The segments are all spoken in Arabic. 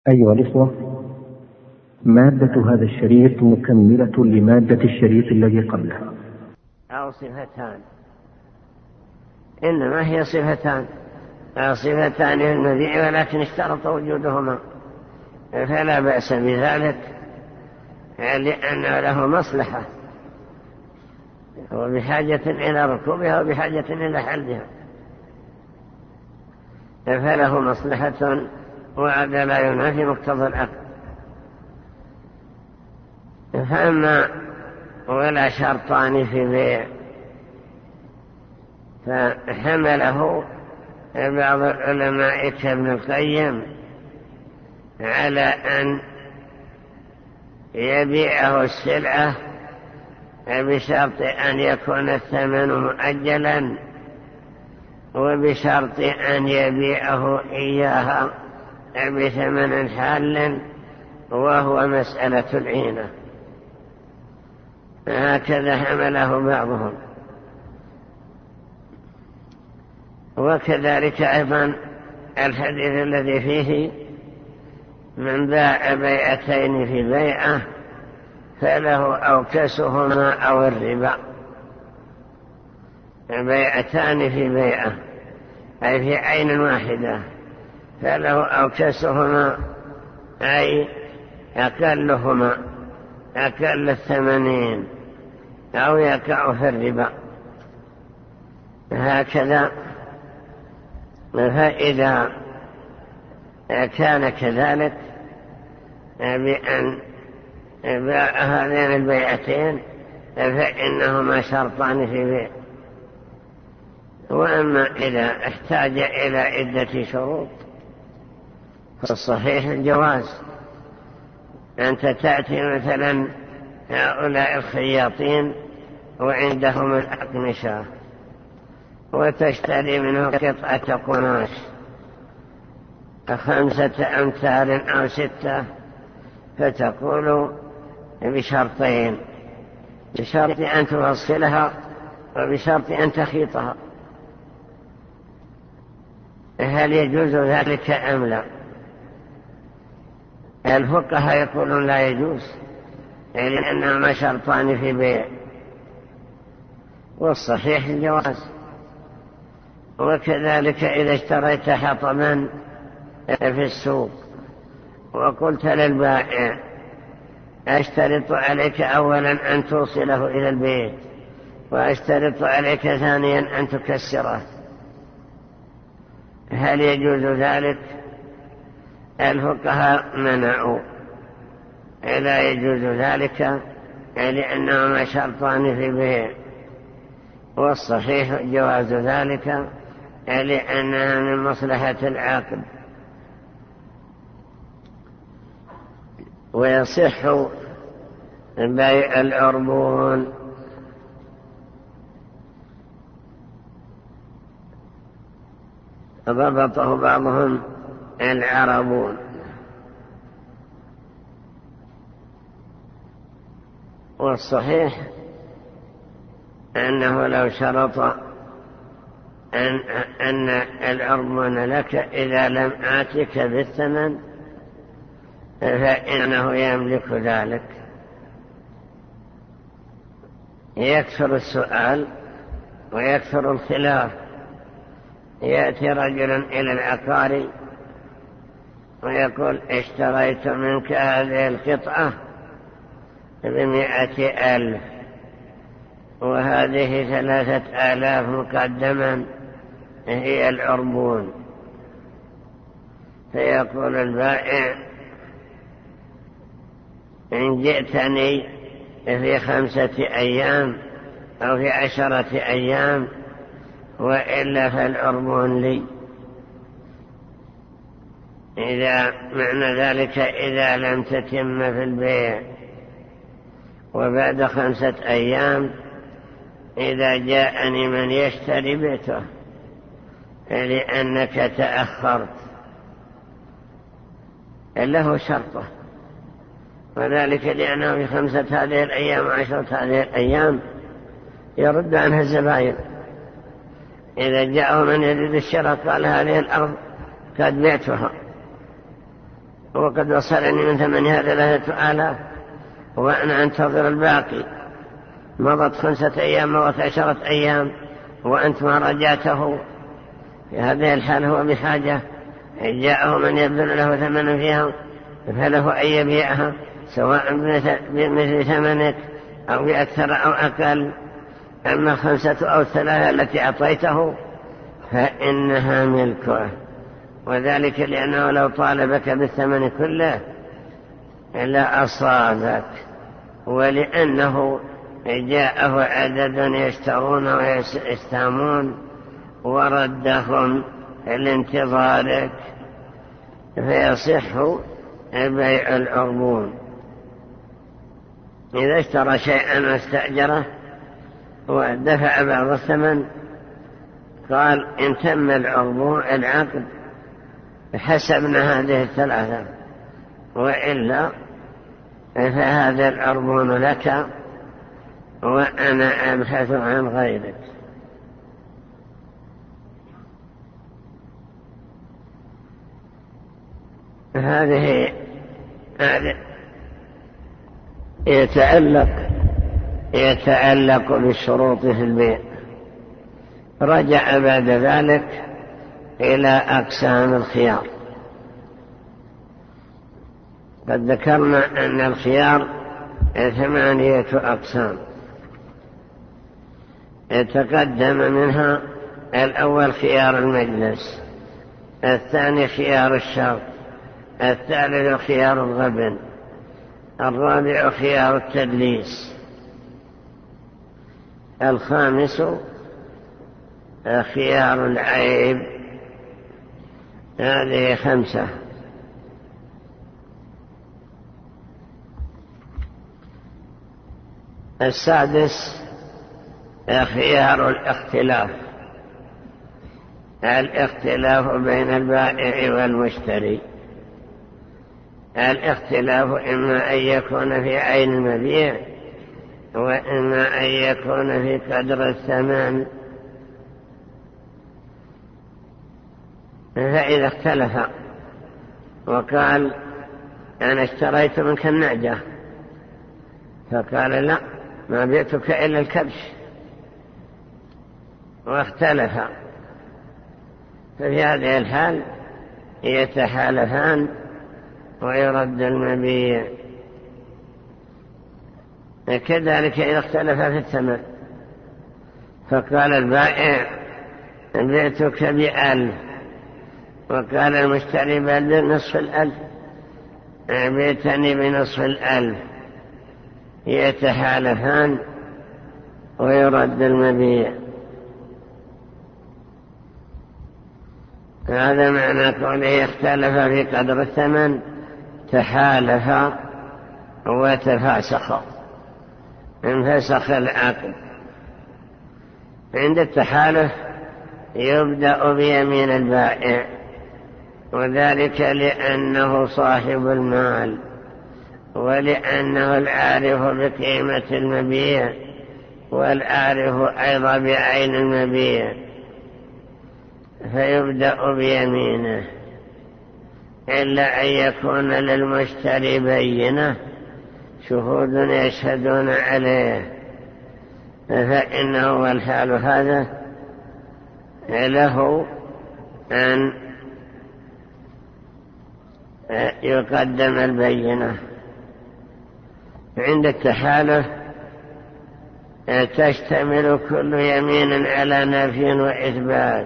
أيها الإخوة، مادة هذا الشريط مكملة لمادة الشريط الذي قبله. أو صفتان، إنما هي صفتان للمذيع، ولكن اشترط وجودهما، فلا بأس بذلك لأن له مصلحة، وبحاجة إلى ركوبها وبحاجة إلى حلها، فله مصلحة وهذا لا ينافي مقتضى العقد. فأما ولا شرطان في بيع، فحمله بعض العلماء كابن القيم على أن يبيعه السلعة بشرط أن يكون الثمن مؤجلا، وبشرط أن يبيعه إياها بثمن حال، وهو مسألة العينة. هكذا حمله بعضهم. وكذلك أيضا الحديث الذي فيه من باع بيعتين في بيعة فله أوكسهما أو الربا. بيعتان في بيعة أي في عين واحدة، فله أوكسهما أي أقلهما، أقل 80، أو يقع في الربا. هكذا. فإذا كان كذلك بأن باع هذين البيعتين فإنهما شرطان في بيع. وأما إذا احتاج إلى عدة شروط فالصحيح الجواز. أنت تأتي مثلا هؤلاء الخياطين وعندهم الأقمشة، وتشتري منه قطعة قماش 5 أمتار أو 6، فتقول بشرطين: بشرط أن توصلها وبشرط أن تخيطها. هل يجوز ذلك أم لا؟ الفقهاء يقولون لا يجوز، لأنهما شرطان في بيع، والصحيح الجواز. وكذلك إذا اشتريت حطبا في السوق وقلت للبائع: أشترط عليك أولا أن توصله إلى البيت، وأشترط عليك ثانيا أن تكسره، هل يجوز ذلك؟ الفقهاء منعوا، لا يجوز ذلك لأنهما شرطان في بيع، والصحيح جواز ذلك لأنها من مصلحة العقد. ويصح بيع العربون. ضبطه بعضهم العربون. والصحيح أنه لو شرط أن العربون لك إذا لم آتك بالثمن فإنه يملك ذلك. يكثر السؤال ويكثر الخلاف. يأتي رجل إلى العقاري ويقول: اشتريت منك هذه القطعة ب100,000، وهذه 3,000 مقدما هي العربون. فيقول البائع: إن جئتني في 5 أيام أو في 10 أيام، وإلا فالعربون لي. إذا معنى ذلك إذا لم تتم في البيع وبعد 5 أيام إذا جاءني من يشتري بيته لأنك تأخرت، له شرطه، وذلك لأنه في 5 هذه الأيام و10 هذه الأيام يرد عنها الزبائن. إذا جاءه من يريد الشراء قال: هذه الأرض قد بعتها، وقد وصلني من ثمنها 3000 وأنا أنتظر الباقي. مضت 5 أيام، مضت 10 أيام، وأنت ما رجعته. في هذه الحال هو بحاجة، جاءه من يبذل له ثمن فيها فله أن يبيعها سواء بمثل ثمنك أو بأكثر أو أقل. أما 5 أو 3 التي أعطيته فإنها ملكه، وذلك لأنه لو طالبك بالثمن كله لا أصابك، ولأنه جاءه عدد يشترون ويستامون وردهم لانتظارك، فيصح بيع العربون. إذا اشترى شيئا واستأجره ودفع بعض الثمن، قال إن تم العقد حسبنا هذه 3، وإلا فهذا العربون لك وأنا أبحث عن غيرك. هذه يتعلق بالشروط في البيع. رجع بعد ذلك إلى أقسام الخيار. قد ذكرنا أن الخيار 8 أقسام، يتقدم منها الأول خيار المجلس، الثاني خيار الشرط، الثالث خيار الغبن، الرابع خيار التدليس، الخامس خيار العيب. هذه 5. السادس خيار الاختلاف بين البائع والمشتري. الاختلاف إما أن يكون في عين المبيع، وإما أن يكون في قدر الثمن. فإذا اختلف وقال أنا اشتريت منك النعجة، فقال لا ما بيتك إلا الكبش، واختلف، ففي هذه الحال يتحالفان ويرد المبيع. كذلك إذا اختلف في الثمن، فقال البائع بيتك ب1000، وقال المشتري بنصف 1000 بيتني بنصف 1000، يتحالفان ويرد المبيع. هذا معنى قوله اختلف في قدر الثمن، تحالف وتفاسخ، انفسخ العقد. عند التحالف يبدأ بيمين البائع، وذلك لأنه صاحب المال، ولأنه العارف بقيمة المبيع، والعارف أيضا بعين المبيع، فيبدأ بيمينه، إلا أن يكون للمشتري بينة، شهود يشهدون عليه، فإنه والحال هذا له أن يقدم البينة. عند التحالف تشتمل كل يمين على نفي وإثبات.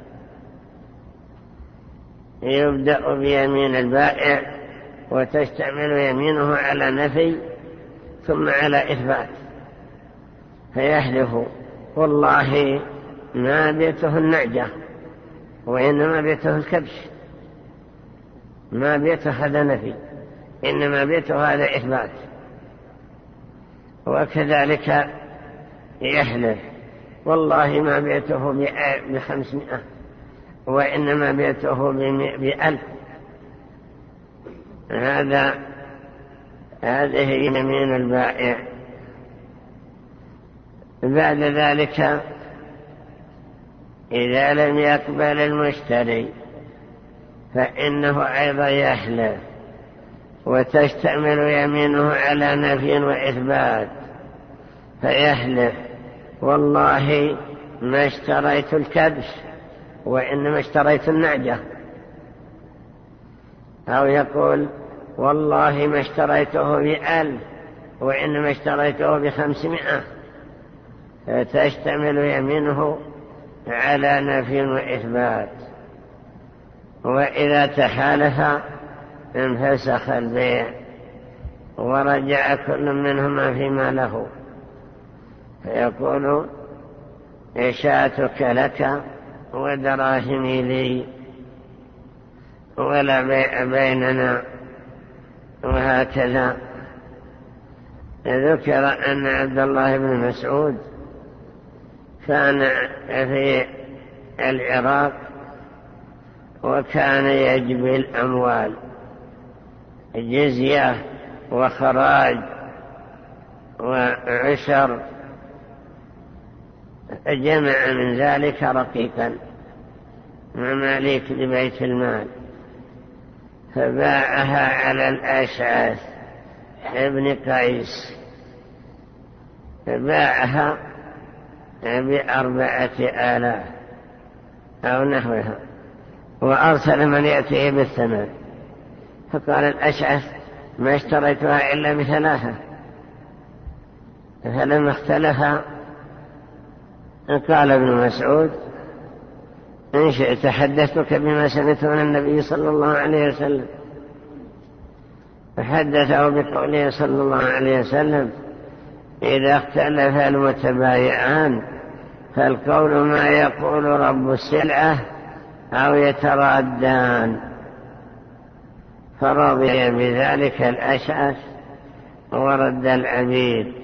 يبدأ بيمين البائع وتشتمل يمينه على نفي ثم على إثبات، فيحلف والله ما بيته النعجة وإنما بيته الكبش، ما بيته هذا نفي، إنما بيته هذا إثبات. وكذلك يحلف والله ما بيته ب500 وإنما بيته ب1000. هذه يمين البائع. بعد ذلك إذا لم يقبل المشتري فإنه أيضا يحلف وتشتمل يمينه على نفي وإثبات، فيحلف والله ما اشتريت الكبش وإنما اشتريت النعجة، أو يقول والله ما اشتريته ب1,000 وإنما اشتريته ب500، فتشتمل يمينه على نفي وإثبات. وإذا تحالف انفسخ البيع ورجع كل منهما فيما له، فيقول شاتك لك ودراهمي لي ولا بيع بيننا. وهكذا ذكر أن عبد الله بن مسعود كان في العراق وكان يجبي الأموال جزية وخراج وعشر، جمع من ذلك رقيقا مماليك لبيت المال، فباعها على الأشعث ابن قيس، فباعها ب4,000 أو نحوها، وأرسل من يأتيه بالثمن، فقال الأشعث ما اشتريتها إلا ب3، فلما اختلفا قال ابن مسعود إن شئت حدثتك بما سمعت من النبي صلى الله عليه وسلم، فحدثه بقوله صلى الله عليه وسلم إذا اختلف المتبايعان فالقول ما يقول رب السلعة أو يترادان، فرضي بذلك الأشعث ورد العبيد.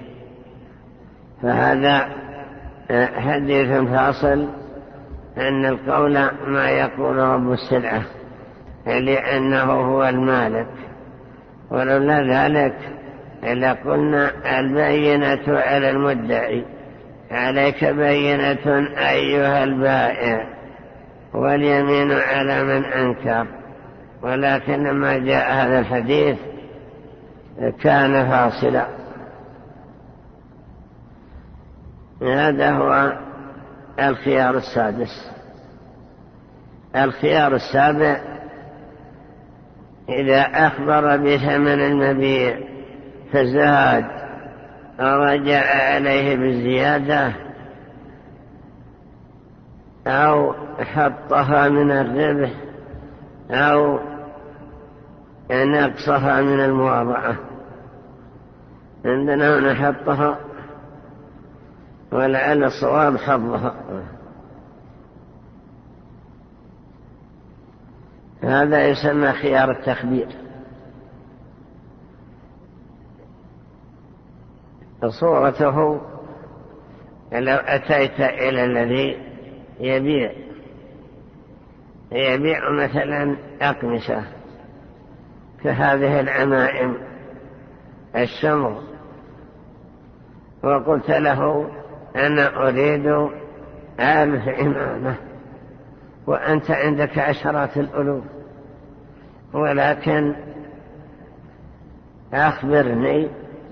فهذا حديث فاصل أن القول ما يقول رب السلعة لأنه هو المالك، ولولا ذلك لقلنا البينة على المدعي، عليك بينة أيها البائع، واليمين على من أنكر. ولكن لما جاء هذا الحديث كان فاصلا. هذا هو الخيار السادس. الخيار السابع إذا أخبر بثمن المبيع فزاد رجع عليه بالزيادة أو حطها من الربح أو نقصها من المواضعة. عندنا هنا حطها، ولعل الصواب حظها. هذا يسمى خيار التخبير. صورته لو أتيت إلى الذي يبيع مثلا أقمشة كهذه العمائم الشمر، وقلت له أنا أريد 1000 عمامة وأنت عندك عشرات الألوف، ولكن أخبرني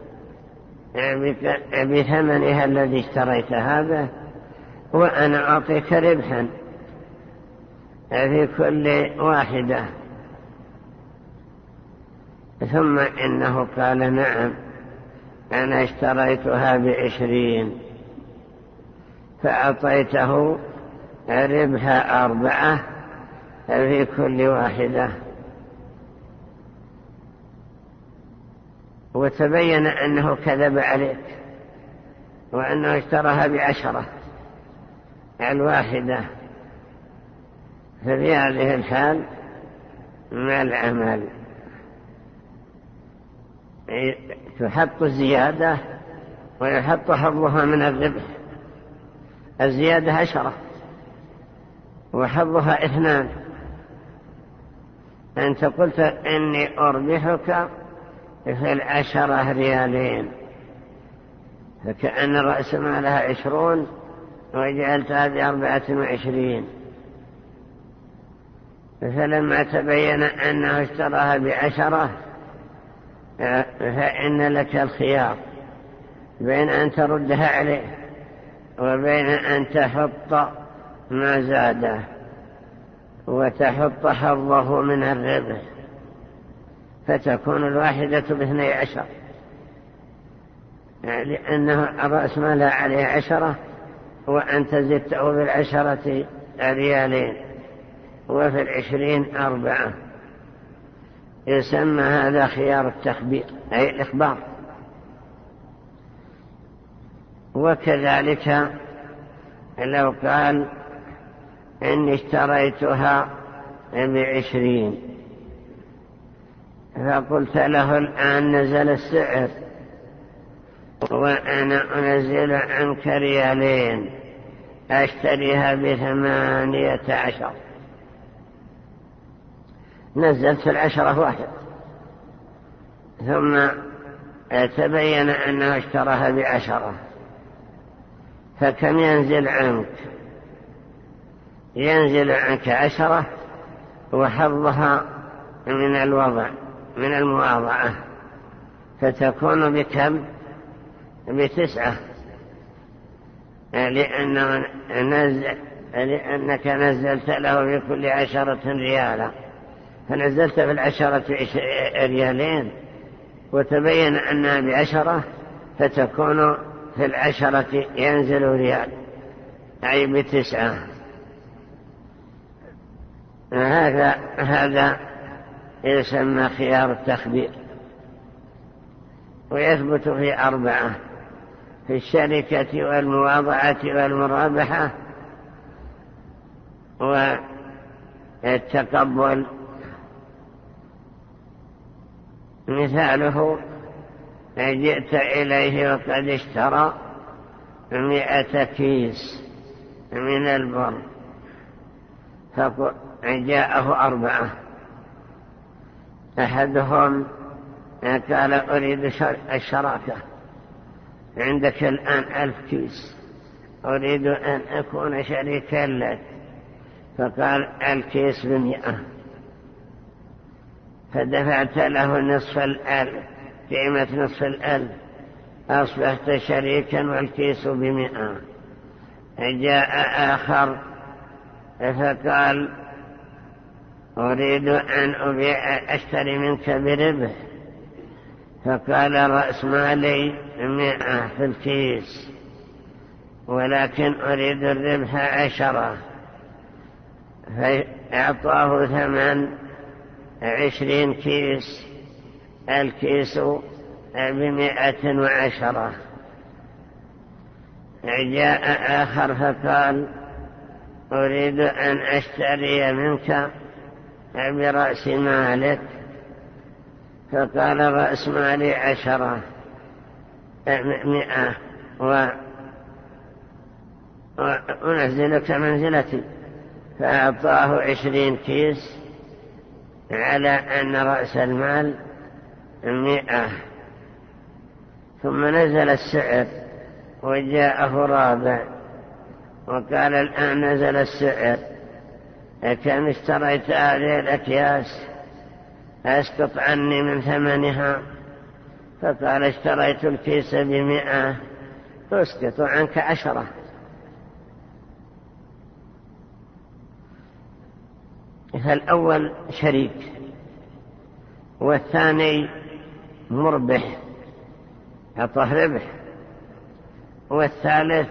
بثمنها الذي اشتريت هذا وأنا أعطيك ربحا في كل واحدة. ثم إنه قال نعم أنا اشتريتها ب20، فأعطيته ربحها 4 في كل واحدة، وتبين أنه كذب عليك وأنه اشتراها ب10 الواحدة. ففي هذه الحال ما العمل؟ تحط الزيادة ويحط حظها من الربح. الزيادة 10 وحظها 2. أنت قلت إني أربحك في 10 ريالين، فكأن رأس مالها 20 وجعلت هذه 24. فلما تبين أنه اشتراها ب10 فإن لك الخيار بين أن تردها عليه وبين أن تحط ما زاده وتحط حظه من الربح، فتكون الواحدة ب12، لأنه رأس مالها عليه 10 وأنت زدته ب10 ريالين وفي 20 4. يسمى هذا خيار التخبير أي الإخبار. وكذلك لو قال إني اشتريتها ب20 فقلت له الآن نزل السعر وأنا أنزل عنك ريالين أشتريها ب18، نزلت 10 واحد، ثم تبين أنه اشتراها ب10، فكم ينزل عنك؟ ينزل عنك 10 وحظها من الوضع من المواضعة، فتكون بكم؟ ب9، لأنك نزلت له بكل 10 ريالا، فنزلت في 10 ريالين وتبين أنها ب10، فتكون في 10 ينزل ريال أي ب9. هذا يسمى خيار التخبير. ويثبت في 4: في الشركة والمواضعة والمرابحة والتقبل. مثاله: جئت إليه وقد اشترى 100 كيس من البر، فجاءه 4، أحدهم قال أريد الشراكة، عندك الآن 1000 كيس، أريد أن أكون شريكا لك، فقال الكيس ب100، فدفعت له نصف 1000، قيمة نصف 1000، أصبحت شريكا والكيس ب100. جاء آخر فقال أريد أن أشتري منك بربح، فقال رأس مالي 100 في الكيس، ولكن أريد الربح 10، فأعطاه ثمن 20 كيس، الكيس ب110. جاء آخر فقال أريد أن أشتري منك برأس مالك، فقال رأس مالي 10 100 وأنزلك منزلتي، فأعطاه 20 كيس على أن رأس المال 100. ثم نزل السعر وجاءه رابع وقال الآن نزل السعر، كم اشتريت هذه الأكياس؟ أسقط عني من ثمنها. فقال اشتريت الكيس ب100، أسقط عنك 10. فالأول شريك، والثاني مربح أعطاه ربح، والثالث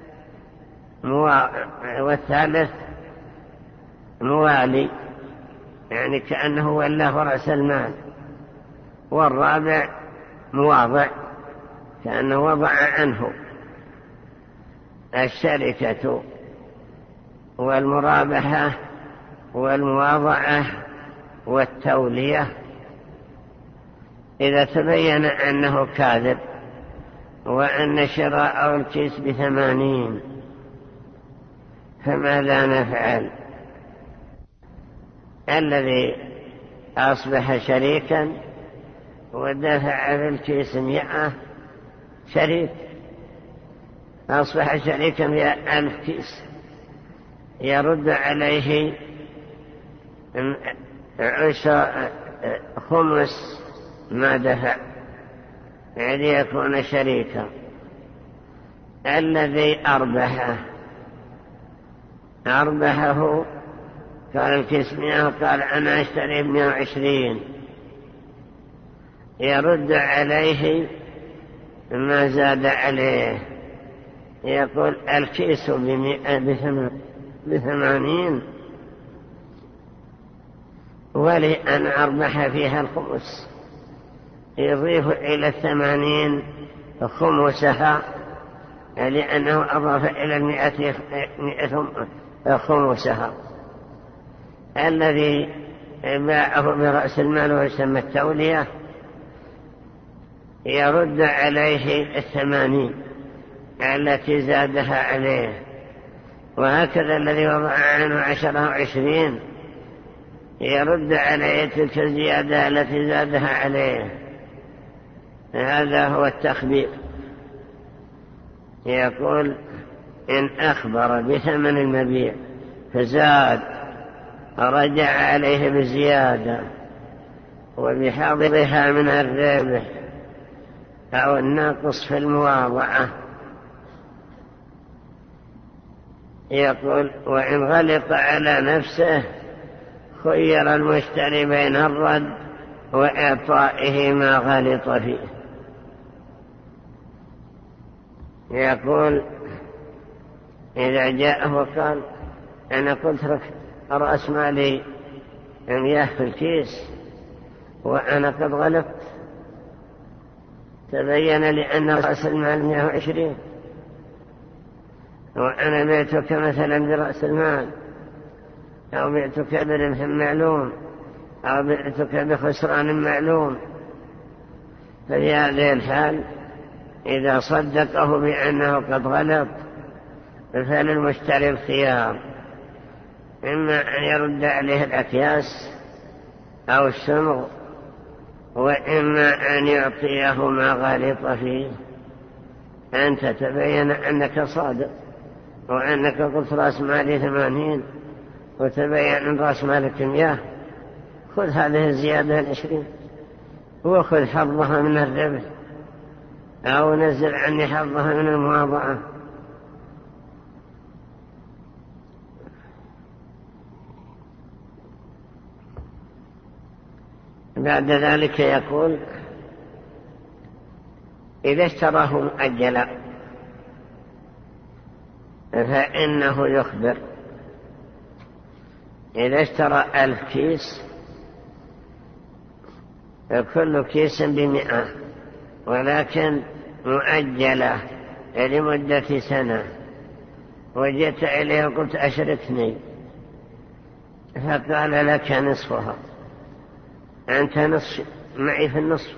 موالي، يعني كأنه ولاه رأس المال، والرابع مواضع كأنه وضع عنه. الشركة والمرابحة والمواضعة والتولية إذا تبين أنه كاذب وأن شراء الكيس ب80، فماذا نفعل؟ الذي أصبح شريكا ودفع في الكيس 100 شريك، أصبح شريكا ب1000 كيس، يرد عليه 5 ما دفع ليكون شريكا. الذي أربحه قال الكيس 100 قال أنا أشتري 120، يرد عليه ما زاد عليه، يقول الكيس ب80 ولي أن أربح فيها الخمس، يضيف إلى 80 خمسها لأنه أضاف إلى 100 خمسها. الذي باعه برأس المال ويسمى التولية يرد عليه 80 التي زادها عليه، وهكذا الذي وضع عنه 10 أو 20 يرد عليه تلك الزيادة التي زادها عليه. هذا هو التخبير. يقول إن أخبر بثمن المبيع فزاد رجع عليه بزيادة وبحظها من الربح أو الناقص في المواضعة. يقول وإن غلط على نفسه خير المشتري بين الرد وإعطائه ما غلط فيه. يقول إذا جاءه وقال أنا قلت لك رأس مالي 100 في الكيس وأنا قد غلطت، تبين لي أن رأس المال 120 وأنا بعتك مثلا برأس المال أو بعتك بربح معلوم أو بعتك بخسران معلوم. ففي هذه الحال إذا صدقه بأنه قد غلط فللمشتري الخيار، إما أن يرد عليه الأكياس أو السمغ، وإما أن يعطيه ما غلط فيه. أنت تبين أنك صادق وأنك قلت رأس مالي 80 وتبين أن رأس مالك 100، خذ هذه الزيادة 20 وخذ حظها من الربح أو نزل عني حظها من المواضعة. بعد ذلك يقول إذا اشتراه مؤجلا فإنه يخبر. إذا اشترى 1000 كيس كل كيس ب100 ولكن مؤجلة لمدة سنة، وجئت إليه وقلت أشركني فقال لك نصفها، أنت نصف معي في النصف،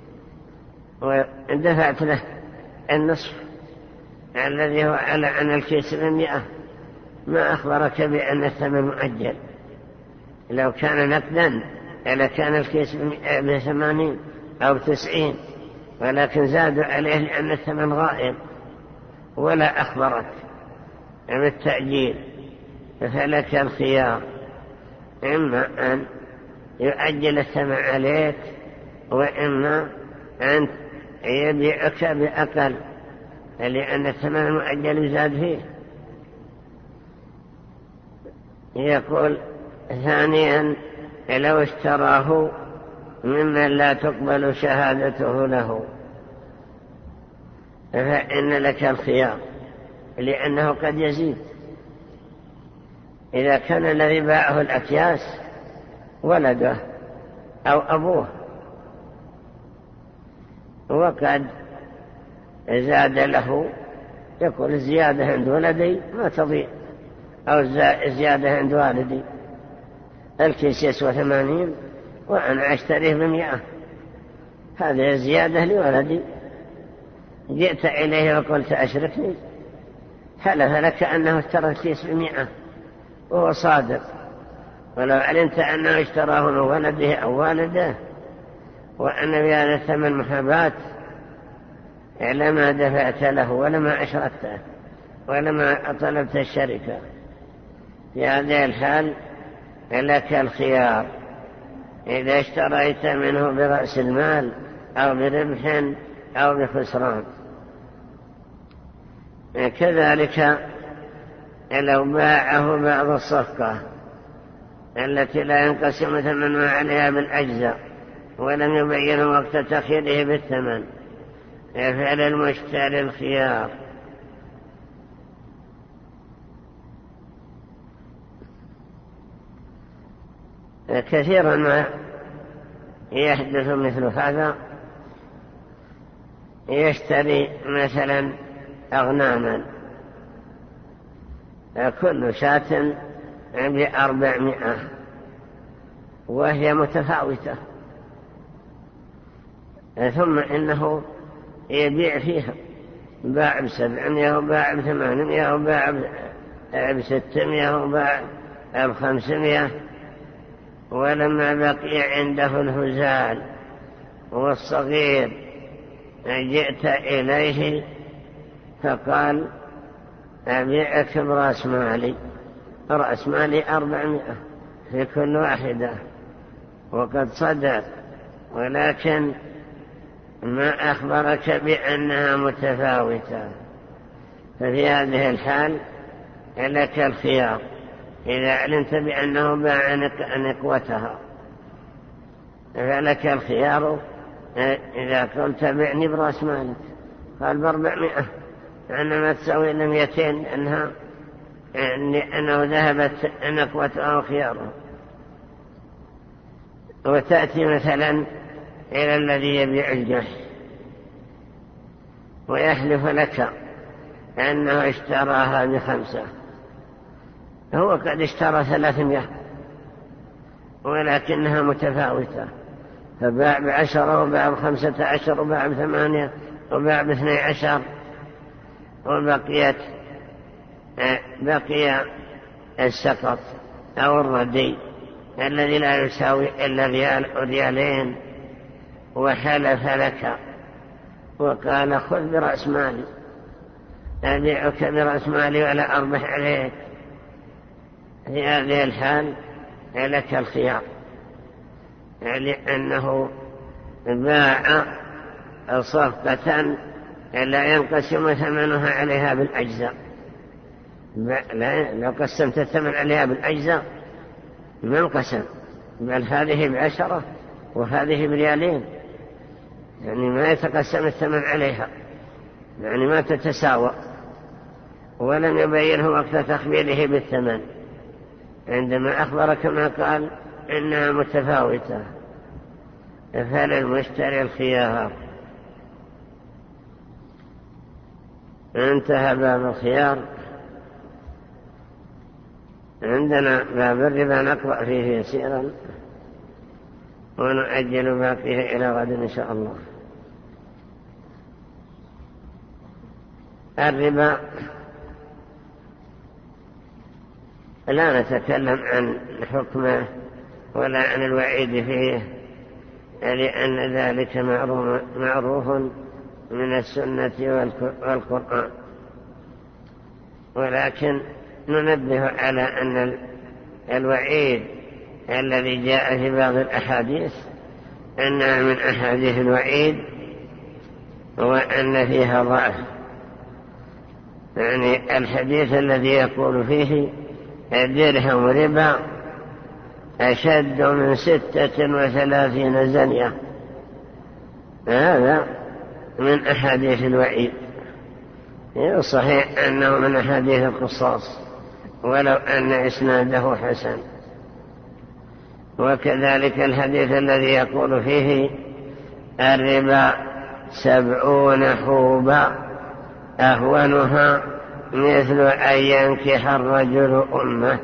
ودفعت له النصف الذي هو على أن الكيس ب100، ما أخبرك بأن الثمن مؤجل. لو كان نقدا لكان الكيس ب80 أو 90، ولكن زادوا عليه لأن الثمن غائب ولا أخبرك بالتأجيل، فلك الخيار إما أن يؤجل الثمن عليك وإما أن يبيعك بأقل لأن الثمن المؤجل يزاد فيه. يقول ثانيا لو اشتراه ممن لا تقبل شهادته له فإن لك الخيار لأنه قد يزيد. إذا كان الذي باعه الأكياس ولده أو أبوه وقد زاد له، يقول الزيادة عند ولدي ما تضيع، أو الزيادة عند والدي، الكيس يسوى 80 وأنا أشتريه ب100، هذه زيادة لولدي. جئت إليه وقلت أشركني، حلف لك أنه اشترى الكيس ب100 وهو صادق، ولو علمت أنه اشتراه من ولده أو والده وأن بهذا الثمن محاباة لما دفعت له ولما أشركته ولما طلبت الشركة. في هذه الحال لك الخيار، إذا اشتريت منه برأس المال أو بربح أو بخسران. كذلك لو باعه بعض الصفقة التي لا ينقسم ثمنها عليها بالأجزاء ولم يبين وقت تأخيره بالثمن، يفعل المشتري الخيار. كثيرا ما يحدث مثل هذا، يشتري مثلا أغناما كل شاة ب400 وهي متفاوتة، ثم إنه يبيع فيها، باع ب700 وباع ب800 وباع ب600 وباع ب500، ولما بقي عنده الهزال والصغير جئت إليه فقال أبيعك برأس مالي، رأس مالي 400 في كل واحدة، وقد صدق، ولكن ما أخبرك بأنها متفاوتة. ففي هذه الحال لك الخيار إذا علمت بأنه باع نقوتها، فلك الخيار إذا قلت بعني برأس مالك، قال ب400 أنما تسوي 200 لأنه ذهبت نقوتها أو خيارها. وتأتي مثلا إلى الذي يبيع الجح ويحلف لك أنه اشتراها ب5، هو قد اشترى 300 ولكنها متفاوتة، فباع ب10 وباع ب15 وباع ب8 وباع ب12، بقي السقط أو الردي الذي لا يساوي إلا ريال أو ريالين، وحلف لك وقال خذ برأس مالي، أبيعك برأس مالي ولا أربح عليك. في هذه الحال لك الخيار، لأنه باع صفقة لا ينقسم ثمنها عليها بالأجزاء. لو قسمت الثمن عليها بالأجزاء ما انقسم، بل هذه ب10 وهذه بريالين، يعني ما يتقسم الثمن عليها، يعني ما تتساوى. ولم يبينه وقت تخبيره بالثمن عندما أخبر كما قال إنها متفاوتة، فللمشتري الخيار. انتهى باب الخيار. عندنا باب الربا نقرأ فيه يسيرا ونؤجل باقيه إلى غد إن شاء الله. الربا لا نتكلم عن حكمه ولا عن الوعيد فيه، لأن ذلك معروف من السنة والقرآن، ولكن ننبه على أن الوعيد الذي جاء في بعض الأحاديث أنها من أحاديث الوعيد، وأن فيها ضعف. يعني الحديث الذي يقول فيه درهم ربا أشد من 36 زنية، هذا من أحاديث الوعيد. صحيح أنه من أحاديث القصاص ولو أن إسناده حسن. وكذلك الحديث الذي يقول فيه الربا 70 حوبا أهونها مثل أن ينكح الرجل أمه،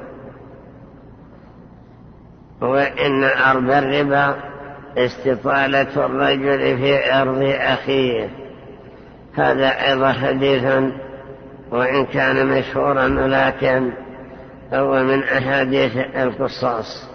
وإن أرب الربا استطالة الرجل في أرض أخيه. هذا أيضا حديث وإن كان مشهورا لكن هو من أحاديث القصاص،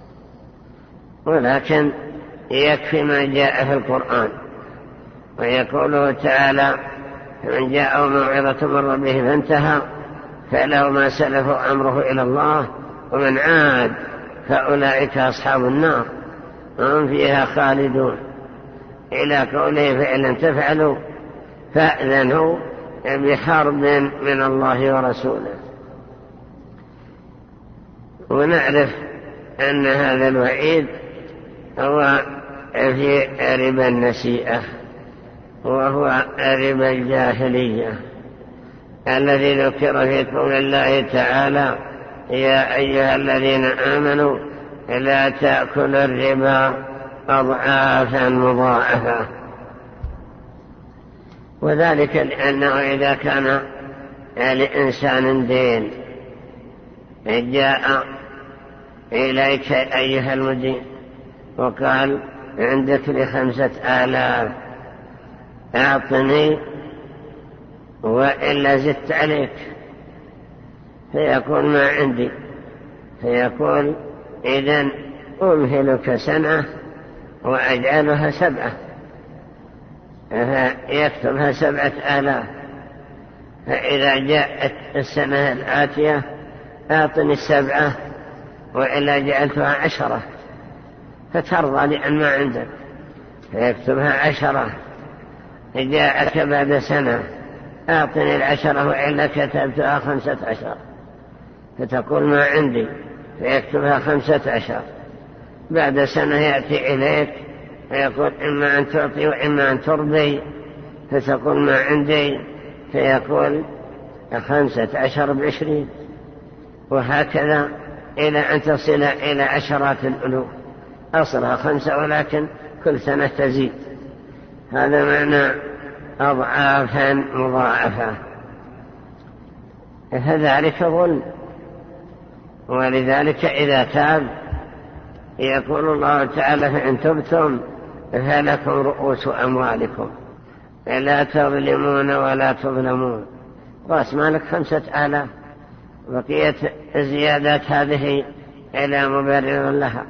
ولكن يكفي ما جاء في القرآن. ويقوله تعالى من جاء موعظة من ربه فانتهى فله ما سلف أمره إلى الله ومن عاد فأولئك أصحاب النار. هم فيها خالدون، إلى قوله فإن لم تفعلوا فأذنوا بحرب من الله ورسوله. ونعرف أن هذا الوعيد هو في ربا النسيئة، وهو ربا الجاهلية الذي ذكر في قول الله تعالى: يا أيها الذين آمنوا لا تأكلوا الربا أضعافا مضاعفة. وذلك لأنه إذا كان لإنسان دين جاء إليك أيها المدين وقال: عندك ل5,000 أعطني وإلا زدت عليك، فيقول: ما عندي، فيقول: إذن أمهلك سنة وأجعلها 7، فيكتبها 7,000. فإذا جاءت السنة الآتية أعطني 7 وإلا جعلتها 10، فترضى لأن ما عندك، فيكتبها 10. جاءك بعد سنة أعطني 10 وإلا كتبتها 15، فتقول: ما عندي، فيكتبها 15. بعد سنة يأتي إليك فيقول: إما أن تعطي وإما أن ترضي، فتقول: ما عندي، فيقول: 15 ب20، وهكذا إلى أن تصل إلى عشرات الألوف. أصلها 5 ولكن كل سنة تزيد. هذا معنى أضعافا مضاعفة، فذلك ظلم. ولذلك إذا تاب يقول الله تعالى: فإن تبتم فلكم رؤوس أموالكم لا تظلمون ولا تظلمون. رأس مالك 5,000، بقية الزيادات هذه إلى مبرر لها.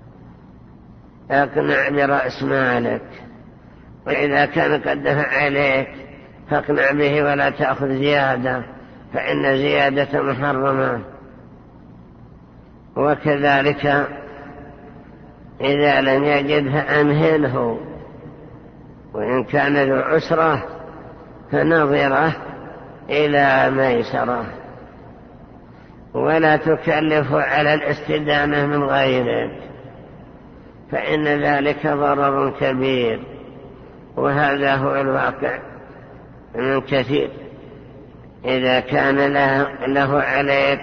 اقنع برأس مالك، وإذا كان قد دفع عليك فاقنع به ولا تأخذ زيادة، فإن زيادة محرمة. وكذلك إذا لم يجد فأمهله، وإن كان ذو عسرة فنظره إلى ميسرة، ولا تكلف على الاستدانة من غيرك، فإن ذلك ضرر كبير. وهذا هو الواقع من كثير. إذا كان له عليك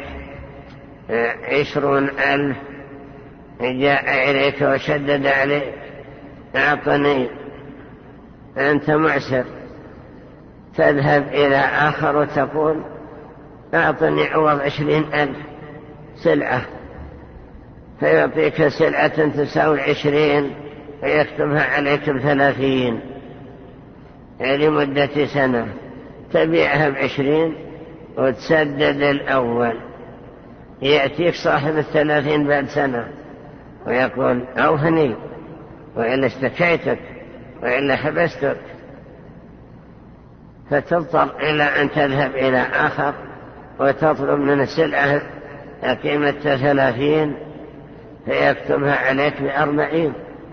20,000 جاء إليك وشدد عليك: أعطني، أنت معسر، تذهب إلى آخر وتقول: أعطني عوض 20,000 سلعة، فيعطيك سلعة تساوي 20 ويكتبها عليك ب30 لمدة سنة، تبيعها ب20 وتسدد الأول. يأتيك صاحب 30 بعد سنة ويقول: أوهني، وإلا اشتكيتك وإلا حبستك، فتضطر إلى أن تذهب إلى آخر وتطلب من السلعة قيمة 30 فيكتبها عليك ب40،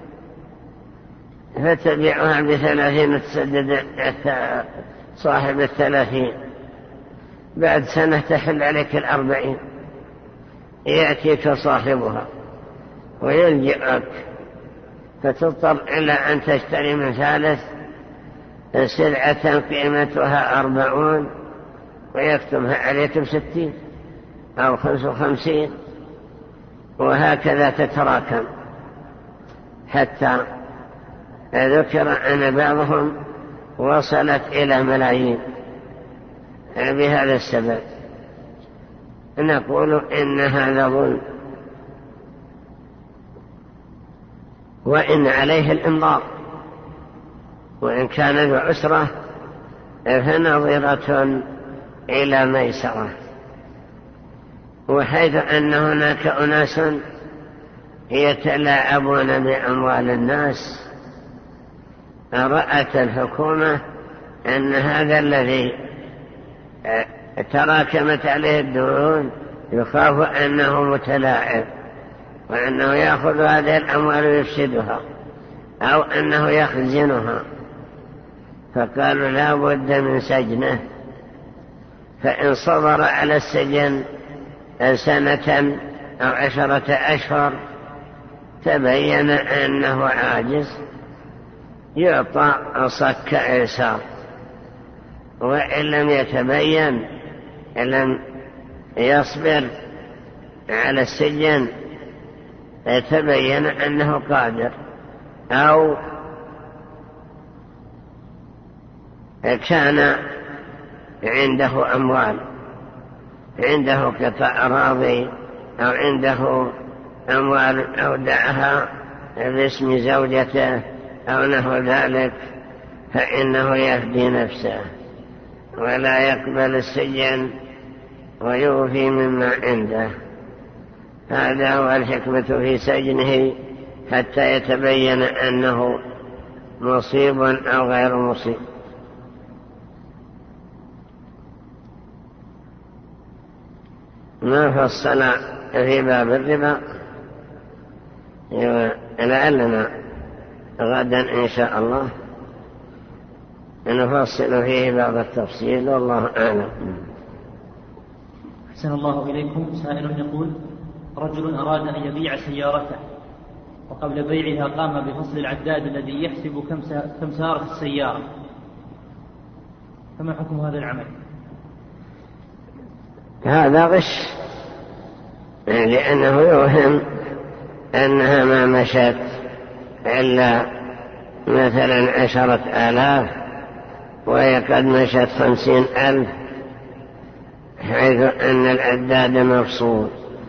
فتبيعها ب30 وتسدد صاحب 30. بعد سنة تحل عليك 40، يأتيك صاحبها ويلجئك، فتضطر إلى أن تشتري من ثالث سلعة قيمتها 40 ويكتبها عليك ب60 أو 55، وهكذا تتراكم، حتى ذكر أن بعضهم وصلت إلى ملايين بهذا السبب. نقول إن هذا ظلم، وإن عليه الإنظار، وإن كان ذو عسرة فنظرة إلى ميسرة. وحيث أن هناك أناس يتلاعبون بأموال الناس، رأت الحكومة أن هذا الذي تراكمت عليه الديون يخاف أنه متلاعب وأنه يأخذ هذه الأموال ويفسدها أو أنه يخزنها، فقالوا لا بد من سجنه. فإن صبر على السجن 1 أو 10 أشهر تبين أنه عاجز يعطى صك إيسار، وإن لم يتبين لم يصبر على السجن تبين أنه قادر أو كان عنده أموال، عنده قطع أراضي أو عنده أموال أودعها باسم زوجته أو نحو ذلك، فإنه يفدي نفسه ولا يقبل السجن ويوفي مما عنده. هذا هو الحكمة في سجنه حتى يتبين أنه مصيب أو غير مصيب. ما فصل في باب الربا لعلنا غدا إن شاء الله نفصل فيه بعض التفصيل، والله أعلم. أحسن الله إليكم. سائل يقول: رجل أراد أن يبيع سيارته وقبل بيعها قام بفصل العداد الذي يحسب كم سارت السيارة، فما حكم هذا العمل؟ هذا غش، لأنه يوهم أنها ما مشت إلا مثلا 10,000 وهي قد مشت 50,000، حيث أن العداد مفصول،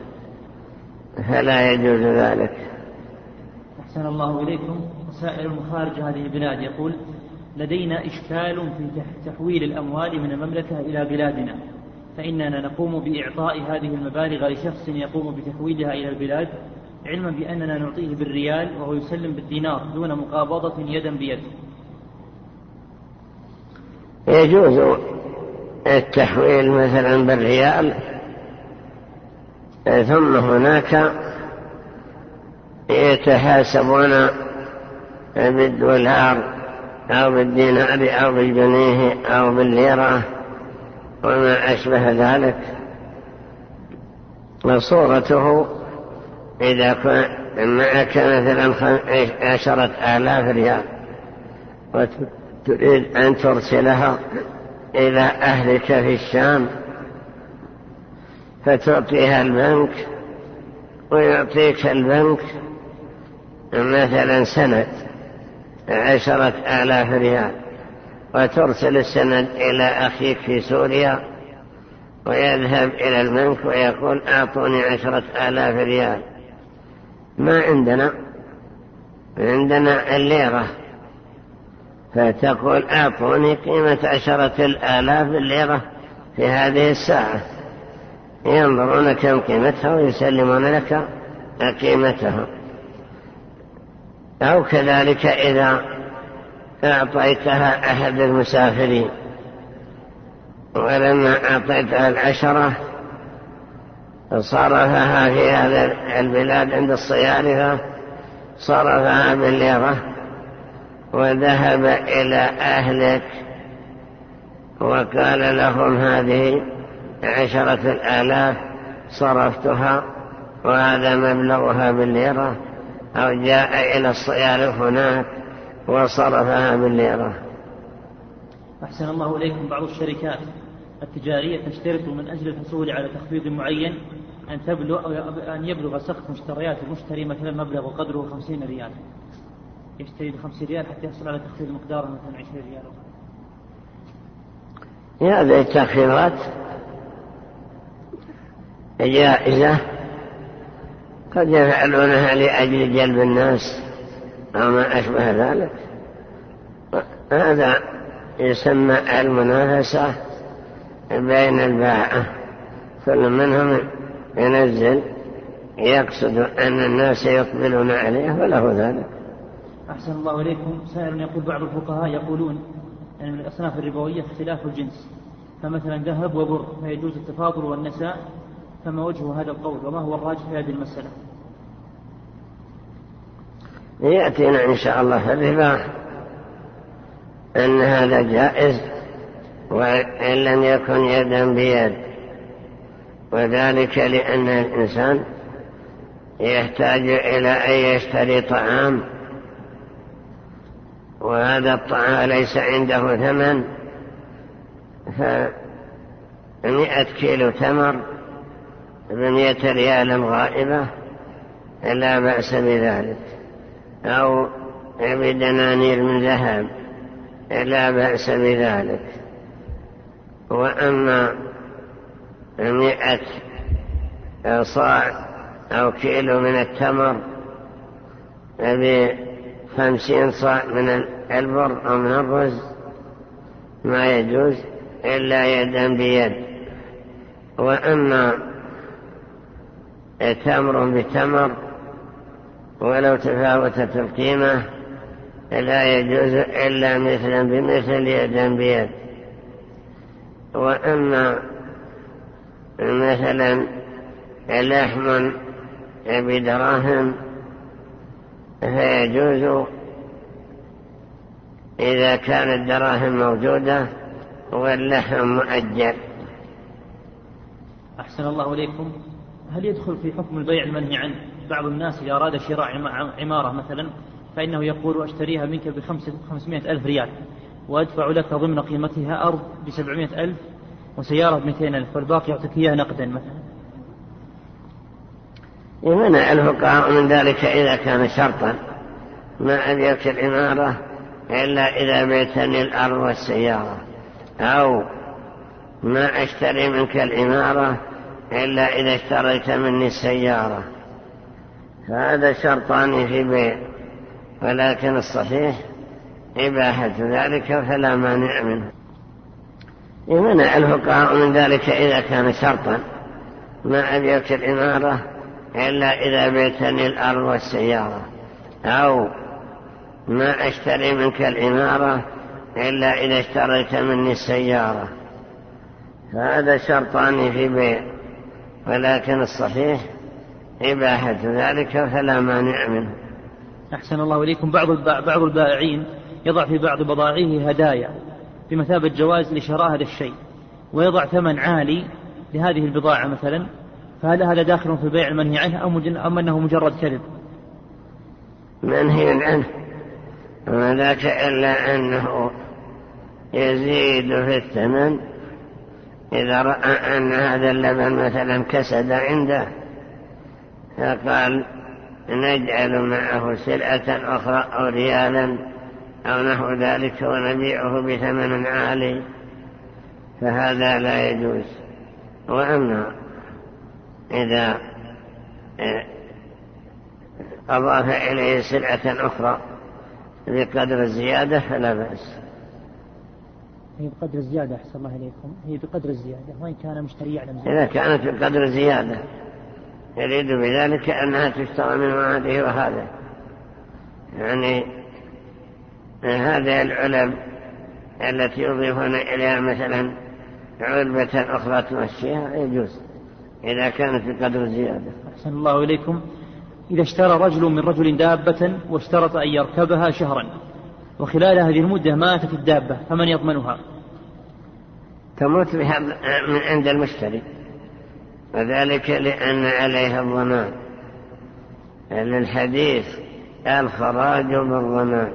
فلا يجوز ذلك. أحسن الله إليكم. سائل خارج هذه البلاد يقول: لدينا إشكال في تحويل الأموال من المملكة إلى بلادنا، فإننا نقوم بإعطاء هذه المبالغ لشخص يقوم بتحويلها إلى البلاد، علما بأننا نعطيه بالريال وهو يسلم بالدينار دون مقابضة يدا بيد. يجوز التحويل مثلا بالريال، ثم هناك يتحاسبون بالدولار أو بالدينار أو بالجنيه أو بالليرة وما أشبه ذلك. وصورته إذا معك مثلا 10,000 ريال وتريد أن ترسلها إلى أهلك في الشام، فتعطيها البنك ويعطيك البنك مثلا سند 10,000 ريال، وترسل السند إلى أخيك في سوريا ويذهب إلى البنك ويقول أعطوني 10,000 ريال. ما عندنا الليرة، فتقول أعطوني قيمة 10,000 الليرة في هذه الساعة، ينظرون كم قيمتها ويسلمون لك قيمتها. أو كذلك إذا أعطيتها أحد المسافرين ولما أعطيتها 10 صرفها في هذا البلاد عند الصيارفة، صرفها بالليرة وذهب إلى أهلك وقال لهم هذه 10,000 صرفتها وهذا مبلغها بالليرة، أو جاء إلى الصيارف هناك وصرفها بالليرة. أحسن الله إليكم. بعض الشركات التجارية تشترط من أجل الحصول على تخفيض معين أن يبلغ سقف مشتريات المشتري مثلا مبلغ قدره 50 ريال، يشتري ب50 ريال حتى يحصل على تخفيض مقداره مثلا 20 ريال. هذه التخفيضات جائزة، قد يفعلونها لأجل جلب الناس أو ما أشبه ذلك. هذا يسمى المنافسة بين البائع، كل منهم ينزل يقصد أن الناس يقبلون عليه وله ذلك. أحسن الله إليكم. سائل يقول: بعض الفقهاء يقولون أن من الأصناف الربوية اختلاف الجنس، فمثلا ذهب وبر فيجوز التفاضل والنساء، فما وجه هذا القول وما هو الراجح في هذه المسألة؟ يأتينا إن شاء الله في الربا أن هذا جائز وإن لم يكن يدا بيد، وذلك لأن الإنسان يحتاج إلى أن يشتري طعام، وهذا الطعام ليس عنده ثمن، ف100 كيلو تمر ب100 ريال غائبة لا بأس بذلك، أو بدنانير من ذهب لا بأس بذلك. وأما 100 صاع أو كيلو من التمر ب50 صاع من البر أو من الرز ما يجوز إلا يدا بيد. وأما تمر بتمر ولو تفاوتت القيمة لا يجوز إلا مثلا بمثل يدا بيد. وأما مثلا لحم بدراهم فيجوز إذا كانت الدراهم موجودة واللحم مؤجل. أحسن الله إليكم. هل يدخل في حكم البيع المنهي عنه بعض الناس إذا أراد شراء عمارة مثلا فإنه يقول أشتريها منك ب500,000 ريال وأدفع لك ضمن قيمتها أرض ب700,000 وسيارة ب200,000 والباقي يعطيك إياه نقدا مثلا؟ يمنع الفقهاء من ذلك إذا كان شرطا، ما أبيعك العمارة إلا إذا بيتني الأرض والسيارة، أو ما أشتري منك العمارة إلا إذا اشتريت مني السيارة، فهذا شرطان في بيع، ولكن الصحيح إباحة ذلك فلا مانع منه. يمنع الفقهاء من ذلك إذا كان شرطا، ما أبيعك العمارة إلا إذا بيتني الأرض والسيارة، أو ما أشتري منك العمارة إلا إذا اشتريت مني السيارة، فهذا شرطان في بيع، ولكن الصحيح إباحة ذلك فلا مانع منه. أحسن الله إليكم. بعض البائعين يضع في بعض بضائعه هدايا بمثابة جواز لشراء هذا الشيء ويضع ثمن عالي لهذه البضاعة مثلا، فهل هذا داخل في البيع المنهي عنه أم أنه مجرد كذب؟ منهي عنه، وما ذاك إلا أنه يزيد في الثمن إذا رأى أن هذا اللبن مثلا كسد عنده فقال نجعل معه سلعة أخرى أو ريالا أو نحو ذلك ونبيعه بثمن عالي، فهذا لا يجوز. وأما إذا أضاف إليه سلعة أخرى بقدر الزيادة فلا بأس. هي بقدر الزيادة. أحسن الله إليكم. هي بقدر الزيادة وإن كان مشتري يعلم زيادة. إذا كانت بقدر الزيادة يريد بذلك أنها تشترى من هذه وهذا، يعني هذه العلب التي يضيفون إليها مثلا علبة أخرى تمشيها يجوز إذا كانت بقدر الزيادة. أحسن الله إليكم. إذا اشترى رجل من رجل دابة واشترط أن يركبها شهرا وخلال هذه المدة ماتت الدابة فمن يضمنها؟ تموت بها من عند المشتري، وذلك لأن عليها الضمان، للحديث الخراج بالضمان.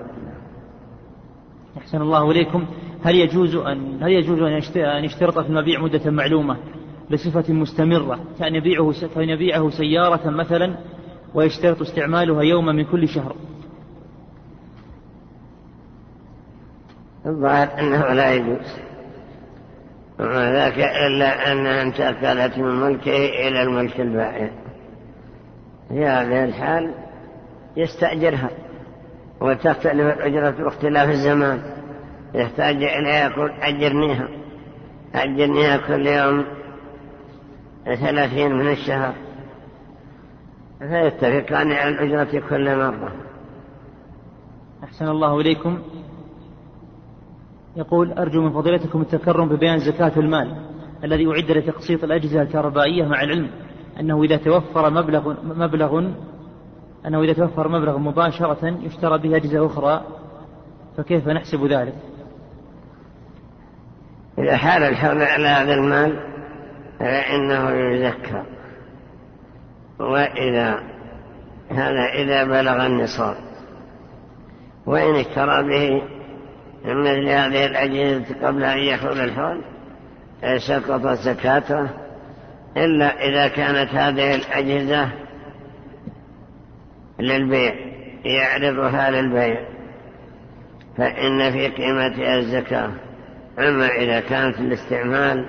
أحسن الله إليكم. هل يجوز أن يشترط في المبيع مدة معلومة بصفة مستمرة كأن يبيعه سيارة مثلا ويشترط استعمالها يوما من كل شهر؟ الظاهر أنه لا يجوز، وما ذاك إلا أنها انتقلت من ملكه إلى الملك البائع. في هذه الحال يستأجرها وتختلف الأجرة باختلاف الزمان، يحتاج إليها يقول أجرنيها كل يوم 30 من الشهر، فيتفقان على الأجرة كل مرة. أحسن الله إليكم. يقول أرجو من فضيلتكم التكرم ببيان زكاة المال الذي أعد لتقسيط الأجهزة الكهربائية، مع العلم أنه إذا توفر مبلغ أنه إذا توفر مبلغ مباشرة يشترى به أجهزة أخرى، فكيف نحسب ذلك؟ إذا حال الحول على هذا المال فإنه يزكى، إذا بلغ النصاب، وإن اشترى به مثل هذه الأجهزة قبل أن يحول الحول سقطت زكاته، إلا إذا كانت هذه الأجهزة للبيع يعرضها للبيع فإن في قيمتها الزكاة. أما إذا كانت الاستعمال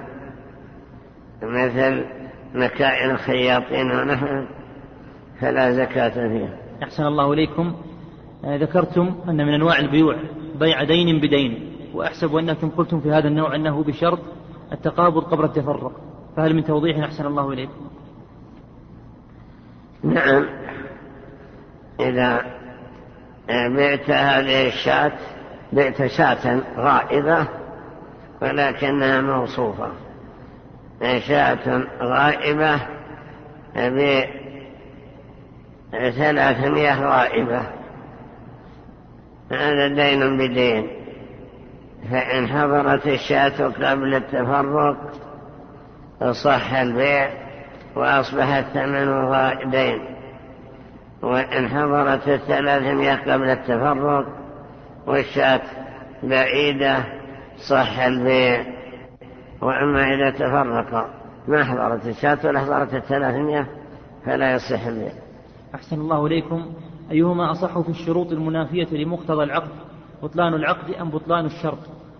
مثل مكائن الخياطين ونحن فلا زكاة فيها. أحسن الله إليكم. ذكرتم أن من أنواع البيوع بيع دين بدين، وأحسب أنكم قلتم في هذا النوع أنه بشرط التقابض قبل التفرق، فهل من توضيح؟ أحسن الله إليكم. نعم، إذا بعت هذه الشاة، بعت شاة غائبة ولكنها موصوفة، شاة غائبة ب300 غائبة، هذا دين بدين، فإن حضرت الشاة قبل التفرق صح البيع وأصبح الثمن دين، وإن حضرت 300 قبل التفرق والشاة بعيدة صح البيع. وأما إذا تفرق ما حضرت الشاة ولا حضرت 300 فلا يصح البيع. أحسن الله إليكم. أيهما أصح في الشروط المنافية لمقتضى العقد، بطلان العقد أم بطلان الشرط؟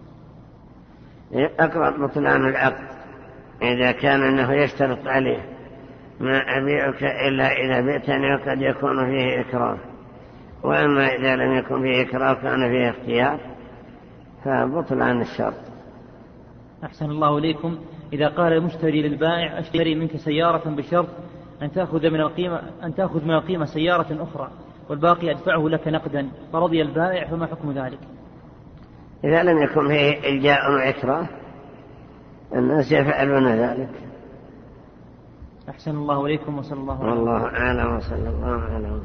أقرب بطلان العقد، إذا كان أنه يشترط عليه ما أبيعك إلا إذا بعتني وقد يكون فيه إكراه، وأما إذا لم يكن فيه إكراه كان فيه اختيار فبطلان الشرط. أحسن الله إليكم. إذا قال المشتري للبائع أشتري منك سيارة بشرط أن تأخذ من القيمة سيارة أخرى والباقي أدفعه لك نقدا، فرضي البائع، فما حكم ذلك؟ إذا لم يكن فيه إلجاء وإكراه الناس يفعلون ذلك. أحسن الله إليكم وصلى الله عليه وسلم. والله أعلم وصلى الله عليه وسلم.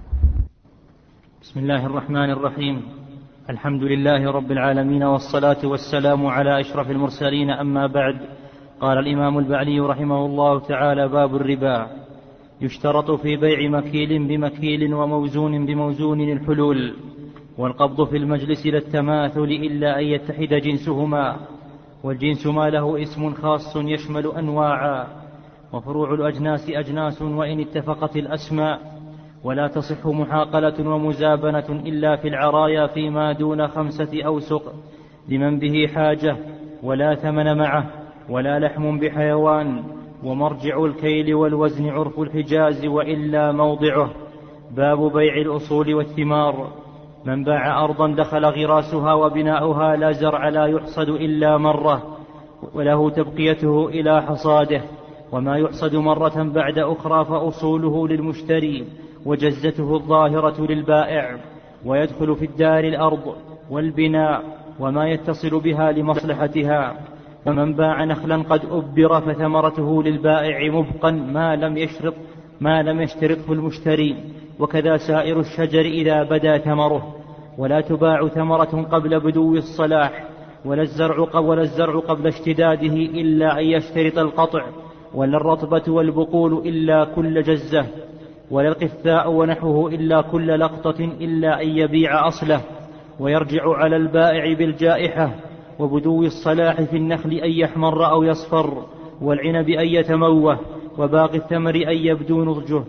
بسم الله الرحمن الرحيم. الحمد لله رب العالمين، والصلاة والسلام على أشرف المرسلين، أما بعد. قال الإمام البعلي رحمه الله تعالى: باب الربا. يشترط في بيع مكيل بمكيل وموزون بموزون الحلول، والقبض في المجلس لا التماثل إلا أن يتحد جنسهما، والجنس ما له اسم خاص يشمل أنواعا، وفروع الأجناس أجناس وإن اتفقت الأسماء، ولا تصح محاقلة ومزابنة إلا في العرايا فيما دون 5 أوسق لمن به حاجة، ولا ثمن معه، ولا لحم بحيوان، ومرجع الكيل والوزن عرف الحجاز وإلا موضعه. باب بيع الأصول والثمار. من باع أرضا دخل غراسها وبناؤها لا زرع لا يحصد إلا مرة، وله تبقيته إلى حصاده، وما يحصد مرة بعد أخرى فأصوله للمشتري وجزته الظاهرة للبائع. ويدخل في الدار الأرض والبناء وما يتصل بها لمصلحتها. ومن باع نخلا قد أبر فثمرته للبائع مبقا ما لم يشترطه المشتري، وكذا سائر الشجر إذا بدا ثمره. ولا تباع ثمرة قبل بدو الصلاح، ولا الزرع قبل اشتداده إلا أن يشترط القطع، ولا الرطبة والبقول إلا كل جزة، ولا القثاء ونحوه إلا كل لقطة إلا أن يبيع أصله. ويرجع على البائع بالجائحة، وبدو الصلاح في النخل أن يحمر أو يصفر، والعنب أن يتموه، وباقي الثمر أن يبدو نضجه.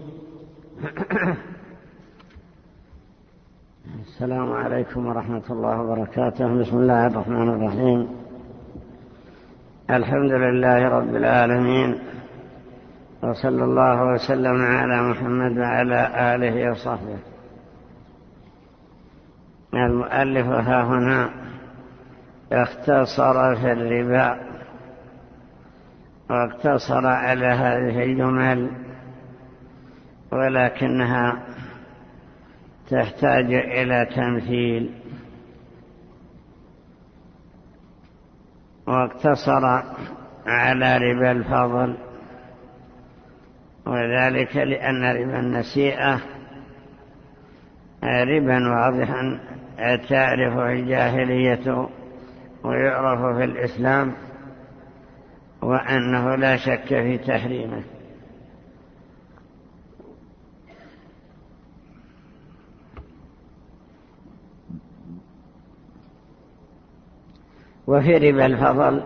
السلام عليكم ورحمة الله وبركاته. بسم الله الرحمن الرحيم. الحمد لله رب العالمين، وصلى الله وسلم على محمد وعلى آله وصحبه. المؤلف ها هنا اختصر في الربا، واقتصر على هذه الجمل، ولكنها تحتاج إلى تمثيل. واقتصر على ربا الفضل، وذلك لأن ربا النسيئة ربا واضحا تعرفه الجاهلية ويعرف في الإسلام، وأنه لا شك في تحريمه. وفي ربا الفضل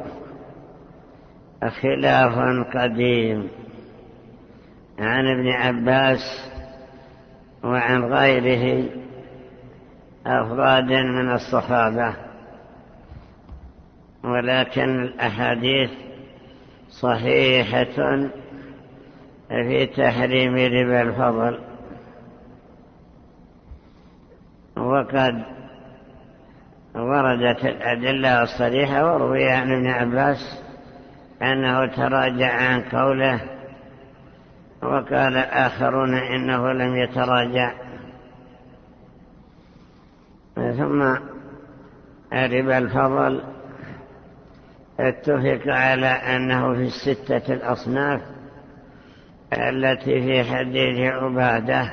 خلاف قديم عن ابن عباس وعن غيره أفراد من الصحابة، ولكن الأحاديث صحيحة في تحريم ربا الفضل. وقد وردت الأدلة الصريحة، وروي عن ابن عباس أنه تراجع عن قوله، وقال آخرون إنه لم يتراجع. ثم ربا الفضل اتفق على أنه في 6 الأصناف التي في حديث عبادة،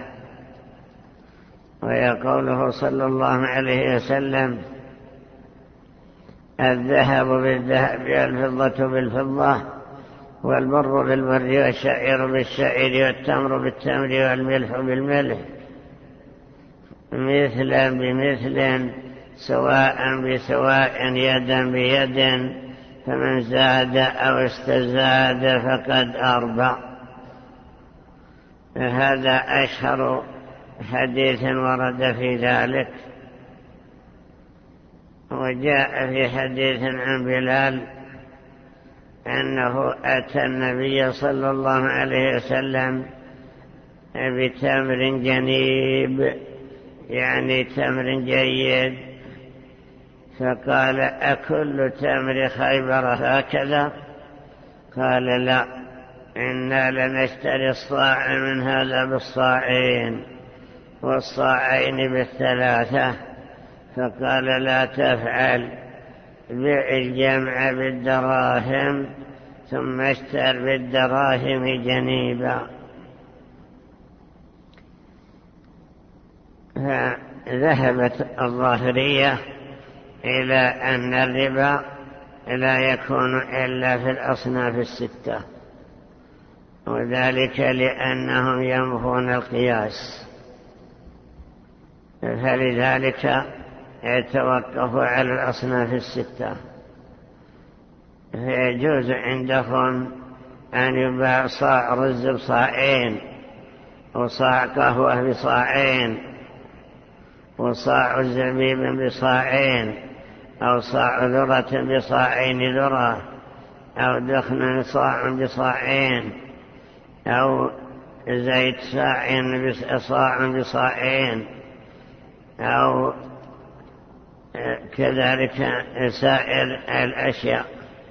وهي قوله صلى الله عليه وسلم: الذهب بالذهب والفضة بالفضة والبر بالبر والشعير بالشعير والتمر بالتمر والملح بالملح مثلا بمثل سواء بسواء يدا بيد، فمن زاد أو استزاد فقد أربع. هذا أشهر حديث ورد في ذلك. وجاء في حديث عن بلال أنه أتى النبي صلى الله عليه وسلم بتمر جنيب، يعني تمر جيد، فقال: أكل تمر خيبر هكذا؟ قال: لا، إنا لنشتري الصاع من هذا بالصاعين والصاعين بالثلاثة. فقال: لا تفعل، بيع الجمع بالدراهم ثم اشتر بالدراهم جنيبا. فذهبت الظاهرية إلى أن الربا لا يكون إلا في الأصناف 6، وذلك لأنهم ينفون القياس، فلذلك يتوقفوا على الأصناف 6. فيجوز عندهم أن يباع صاع رز بصاعين، وصاع قهوة بصاعين، وصاع زبيب بصاعين، أو صاع ذرة بصاعين ذرة، أو دخن صاع بصاعين، أو زيت صاع بصاعين، أو كذلك سائر الأشياء.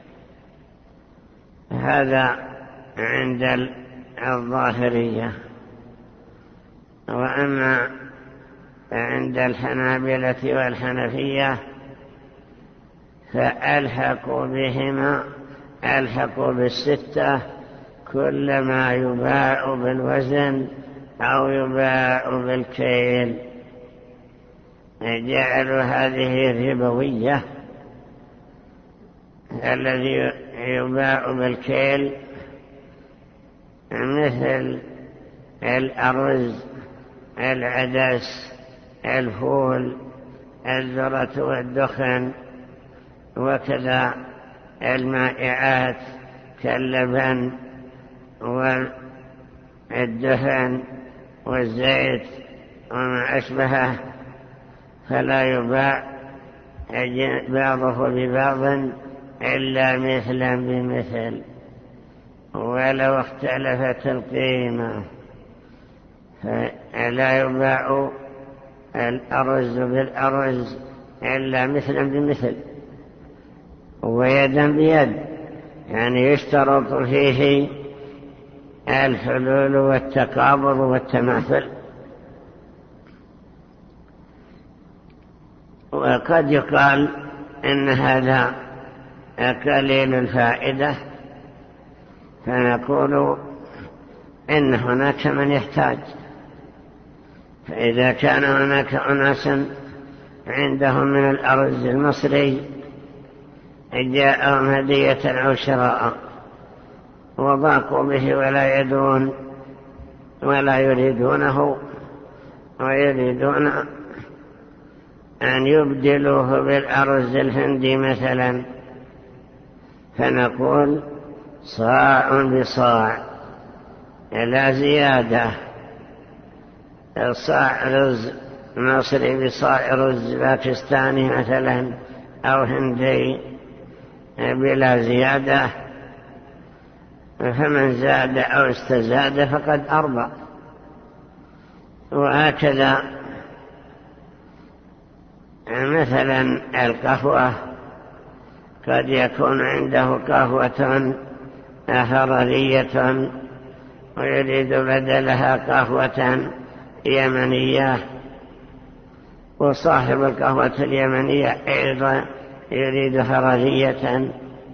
هذا عند الظاهرية. وأما عند الحنابلة والحنفية فألحقوا بهما، ألحقوا بال6 كل ما يباع بالوزن أو يباع بالكيل، جعلوا هذه ربوية. الذي يباع بالكيل مثل الأرز، العدس، الفول، الذرة والدخن، وكذا المائعات كاللبن والدهن والزيت وما أشبهه، فلا يباع بعضه ببعض إلا مثلا بمثل، ولو اختلفت القيمة. فلا يباع الأرز بالأرز إلا مثلا بمثل ويدا بيد، يعني يشترط فيه الحلول والتقابض والتماثل. وقد يقال إن هذا قليل الفائدة، فنقول إن هناك من يحتاج، فإذا كان هناك أناس عندهم من الأرز المصري جاءهم هدية أو شراء وضاقوا به ولا يدرون ولا يريدونه ويريدون أن يبدلوه بالأرز الهندي مثلا، فنقول صاع بصاع لا زيادة. صاع رز مصري بصاع رز باكستاني مثلا أو هندي بلا زيادة، فمن زاد أو استزاد فقد أربى. وهكذا مثلا القهوة قد يكون عنده قهوة هررية ويريد بدلها قهوة يمنية، وصاحب القهوة اليمنية أيضا يريد هررية،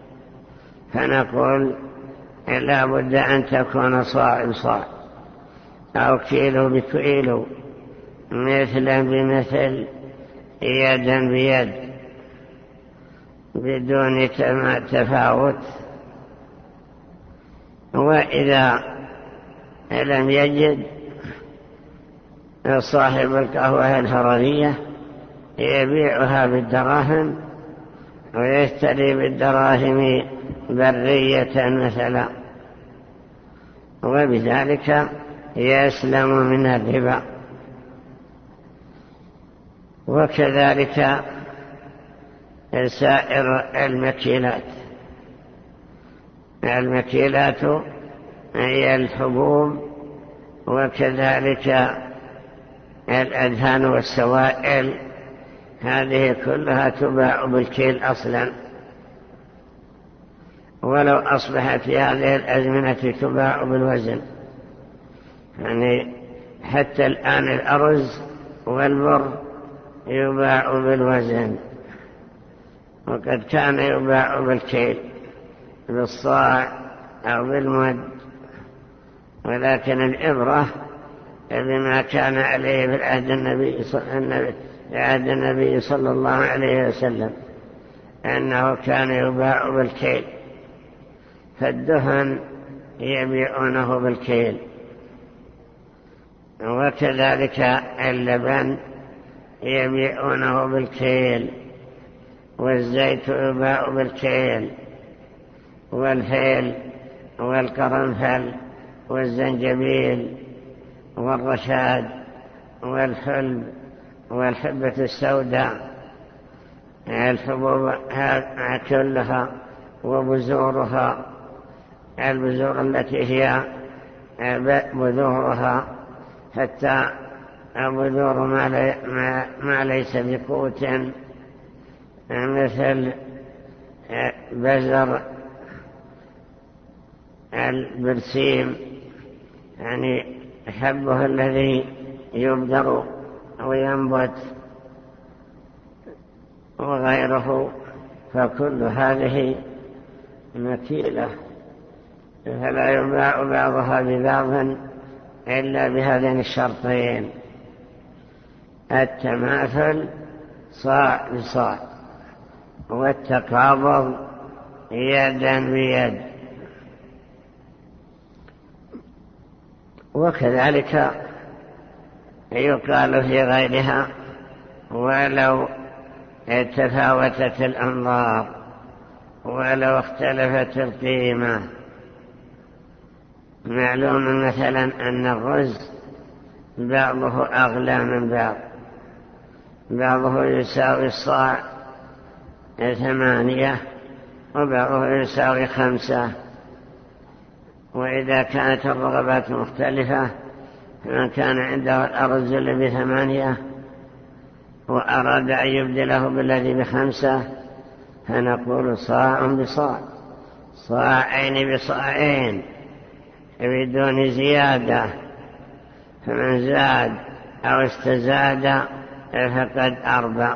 فنقول لا بد أن تكون صاع بصاع أو كيلو بكيلو، مثلا بمثل، يدا بيد، بدون تفاوت. وإذا لم يجد صاحب القهوة الهررية يبيعها بالدراهم ويشتري بالدراهم برية مثلا، وبذلك يسلم من الربا. وكذلك سائر المكيلات هي الحبوب، وكذلك الأدهان والسوائل، هذه كلها تباع بالكيل أصلا، ولو أصبحت في هذه الأزمنة تباع بالوزن. يعني حتى الآن الأرز والبر يباع بالوزن، وقد كان يباع بالكيل بالصاع أو بالمد، ولكن الإبرة بما كان عليه في عهد النبي صلى الله عليه وسلم أنه كان يباع بالكيل، فالدهن يبيعونه بالكيل، وكذلك اللبن يبيعونه بالكيل، والزيت يباع بالكيل، والهيل والقرنفل والزنجبيل والرشاد والحلب والحبة السوداء، الحبوب كلها وبذورها، البذور التي هي بذورها حتى بذور ما ليس بقوت، مثل بذر البرسيم، يعني حبه الذي يبذر وينبت وغيره، فكل هذه مكيلة، فلا يباع بعضها ببعض إلا بهذين الشرطين: التماثل صاع بصاع، والتقابض يدا بيد. وكذلك يقال في غيرها ولو تفاوتت الأنظار ولو اختلفت القيمة. معلوم مثلا أن الرز بعضه أغلى من بعض، بعضه يساوي الصاع 8 وبعضه يساوي 5. وإذا كانت الرغبات مختلفة، فمن كان عنده الأرز الذي ب8 وأراد أن يبدله بالذي ب5، فنقول صاع بصاع، صاعين بصاعين بدون زيادة، فمن زاد أو استزاد فقد أربى.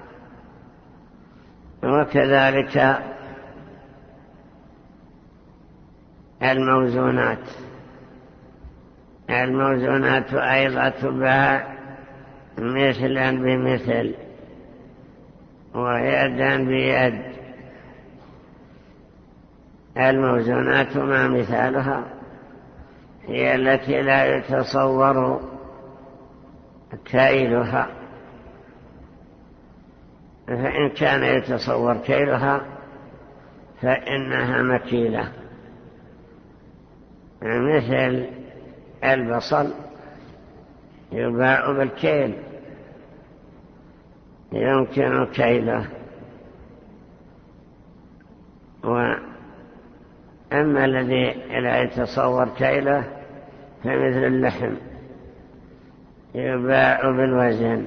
وكذلك الموزونات أيضا تباع مثلا بمثل ويدا بيد. الموزونات ما مثالها هي التي لا يتصور كيلها، فإن كان يتصور كيلها فإنها مكيلة، مثل البصل يباع بالكيل يمكن كيله. وأما الذي لا يتصور كيله فمثل اللحم يباع بالوزن.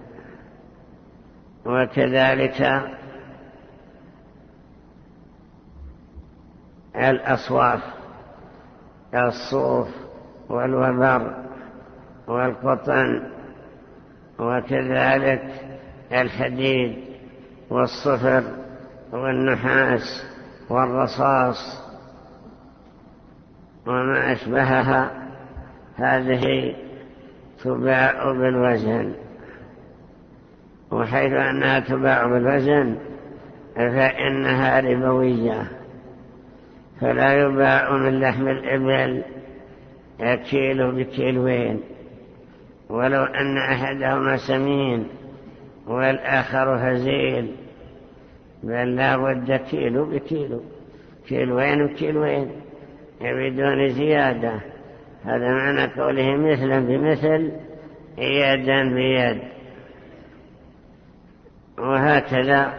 وكذلك الأصواف، الصوف والوبر والقطن، وكذلك الحديد والصفر والنحاس والرصاص وما أشبهها، هذه تباع بالوزن. وحيث أنها تباع بالوزن فإنها ربوية، فلا يباع من لحم الإبل كيلو بكيلوين، ولو أن أحدهما سمين والآخر هزيل، بل لا بد كيلو بكيلو، كيلوين بكيلوين بدون زيادة. هذا معنى قوله مثلا بمثل يدا بيد. وهكذا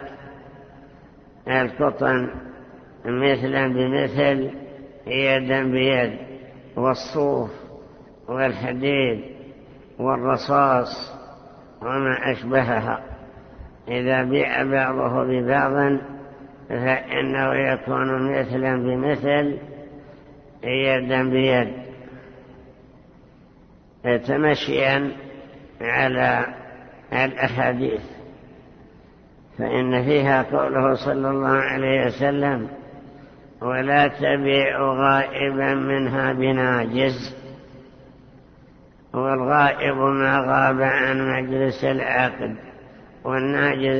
القطن مثلا بمثل يدا بيد، والصوف والحديد والرصاص وما أشبهها إذا بيع بعضه ببعض فإنه يكون مثلا بمثل يدا بيد، تمشيا على الأحاديث. فإن فيها قوله صلى الله عليه وسلم: ولا تبيع غائبا منها بناجز. والغائب ما غاب عن مجلس العقد، والناجز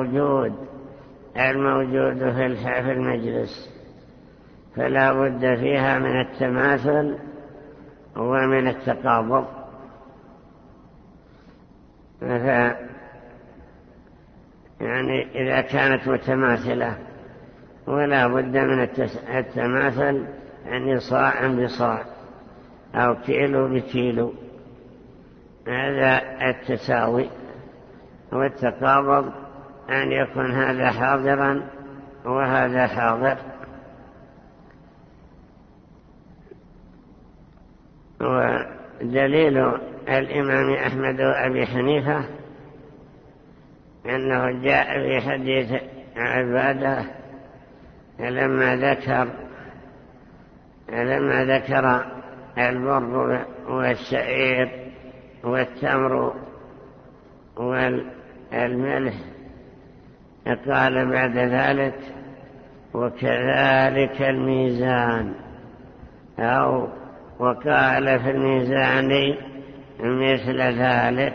الموجود في المجلس. فلا بد فيها من التماثل ومن التقابض. يعني إذا كانت متماثلة ولا بد من التماثل، يعني صاع بصاع أو كيلو بكيلو، هذا التساوي. والتقابض أن يكون هذا حاضرا وهذا حاضر. ودليل الإمام أحمد وأبي حنيفة أنه جاء في حديث عبادة لما ذكر البر والشعير والتمر والملح، قال بعد ذلك: وكذلك الميزان، أو وقال في الميزان مثل ذلك،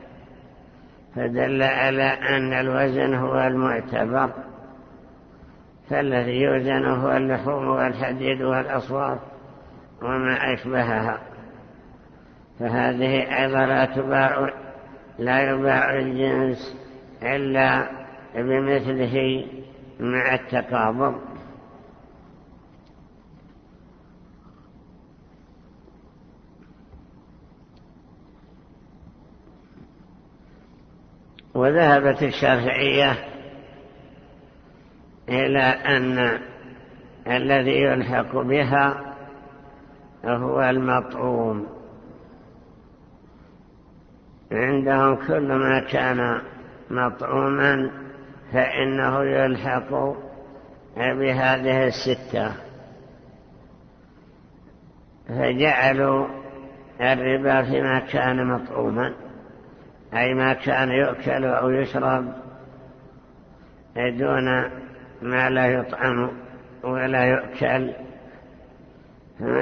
فدل على أن الوزن هو المعتبر، فالذي يوزن هو اللحوم والحديد والأصواف وما أشبهها. فهذه أيضا لا يباع الجنس إلا بمثله مع التقابض. وذهبت الشافعية إلى أن الذي يلحق بها هو المطعوم. عندهم كل ما كان مطعوما فإنه يلحق بهذه الستة، فجعلوا الربا فيما كان مطعوما، أي ما كان يؤكل أو يشرب دون ما لا يطعم ولا يؤكل.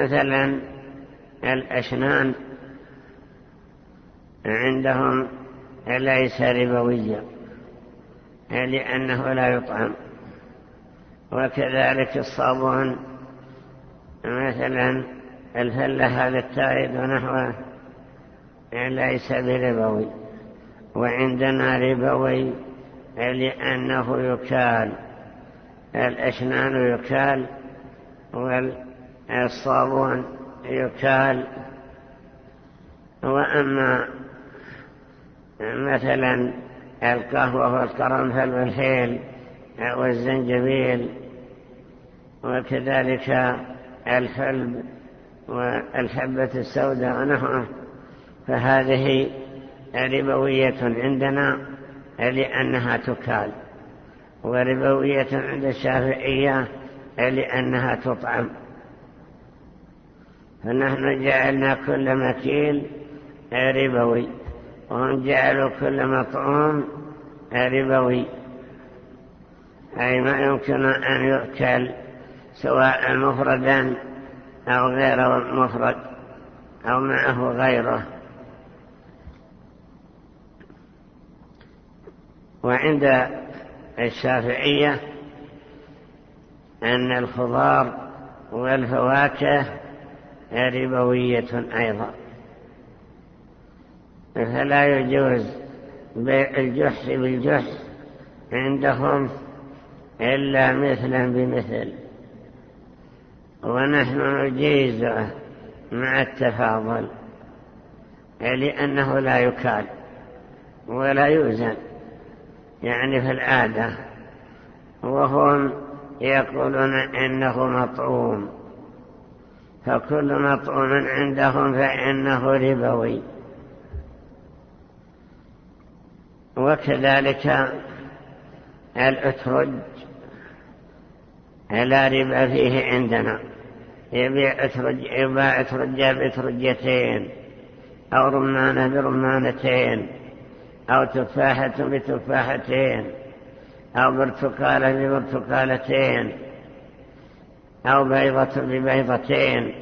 فمثلا الأشنان عندهم ليس ربويا لأنه لا يطعم. وكذلك الصابون مثلا الفلة هذا التائد ونحوه ليس بربوي، وعندنا ربوي لأنه يكال، الأشنان يكال والصابون يكال. وأما مثلا القهوة والقرنفل والهيل والزنجبيل وكذلك الحلب والحبة السوداء ونحوه فهذه ربوية عندنا لأنها تكال، وربوية عند الشافعية لأنها تطعم. فنحن جعلنا كل مكيل ربوي، وهم جعلوا كل مطعوم ربوي، أي ما يمكن أن يؤكل سواء مفردا أو غير مفرد أو معه غيره. وعند الشافعية أن الخضار والفواكه ربوية أيضا، فلا يجوز بيع الجحش بالجحش عندهم إلا مثلا بمثل، ونحن نجيزه مع التفاضل لأنه لا يكال ولا يوزن يعني في العادة، وهم يقولون إنه مطعوم، فكل مطعوم عندهم فإنه ربوي. وكذلك الأترج لا ربا فيه عندنا، يبيع أترج بأترجتين أو رمانة برمانتين أو تفاحة بتفاحتين أو برتقالة ببرتقالتين أو بيضة ببيضتين،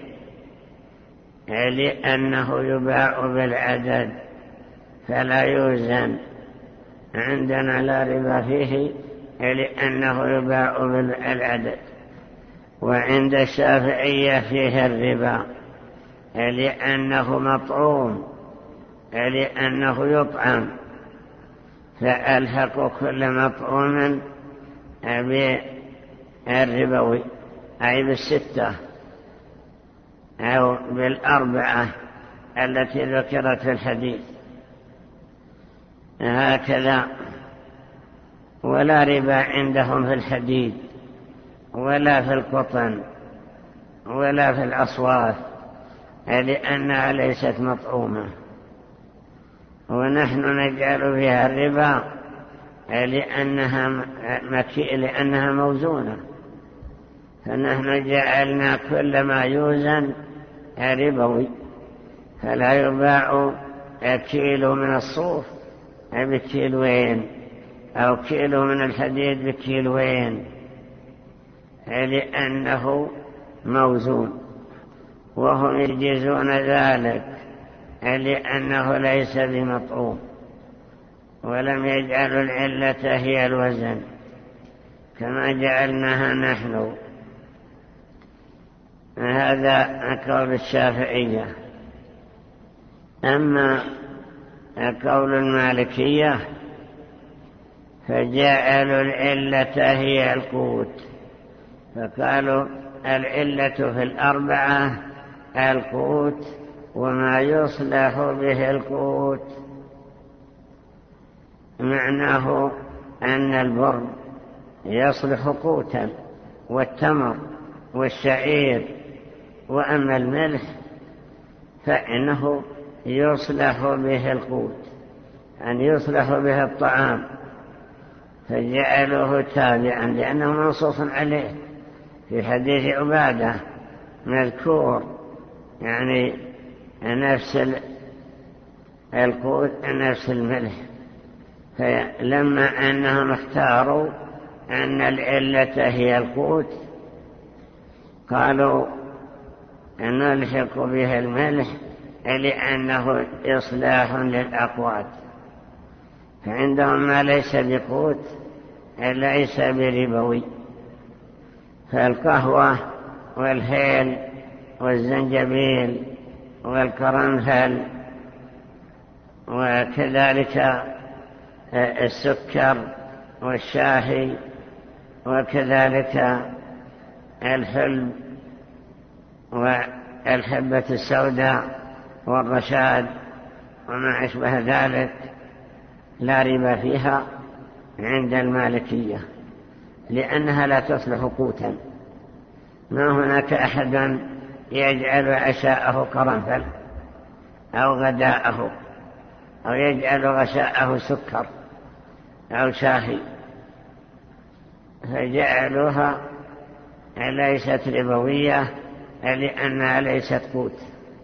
لأنه يباع بالعدد فلا يوزن. عندنا لا ربا فيه لأنه يباع بالعدد. وعند الشافعية فيه الربا لأنه مطعوم، لأنه يطعم، فألحق كل مطعوم بالربوي أي بالستة أو بالأربعة التي ذكرت في الحديث هكذا. ولا ربا عندهم في الحديد ولا في القطن ولا في الأصواف لأنها ليست مطعومة، ونحن نجعل فيها الربا لأنها موزونة، فنحن جعلنا كل ما يوزن ربوي، فلا يباع كيلو من الصوف بكيلوين أو كيلو من الحديد بكيلوين لأنه موزون، وهم يجيزون ذلك لأنه ليس بمطعوم، ولم يجعلوا العلة هي الوزن كما جعلناها نحن. هذا قول الشافعية. أما قول المالكية فجعلوا العلة هي القوت، فقالوا العلة في الأربعة القوت وما يصلح به القوت، معناه أن البر يصلح قوتا والتمر والشعير، وأما الملح فإنه يصلح به القوت، أن يصلح به الطعام، فجعلوه تابعا لأنه منصوص عليه في حديث عبادة مذكور، يعني نفس القوت نفس الملح. فلما أنهم اختاروا أن العلة هي القوت قالوا نلحق به الملح لأنه إصلاح للأقوات، فعندهم ما ليس بقوت ليس بربوي، فالقهوة والهيل والزنجبيل والقرنفل وكذلك السكر والشاهي وكذلك الحلب والحبة السوداء والرشاد وما أشبه ذلك لا ربا فيها عند المالكية، لأنها لا تصلح قوتا. ما هناك أحد يجعل عشاءه قرنفل أو غداءه أو يجعل غشاءه سكر أو شاهي، فجعلوها ليست ربوية لأنها ليست قوت.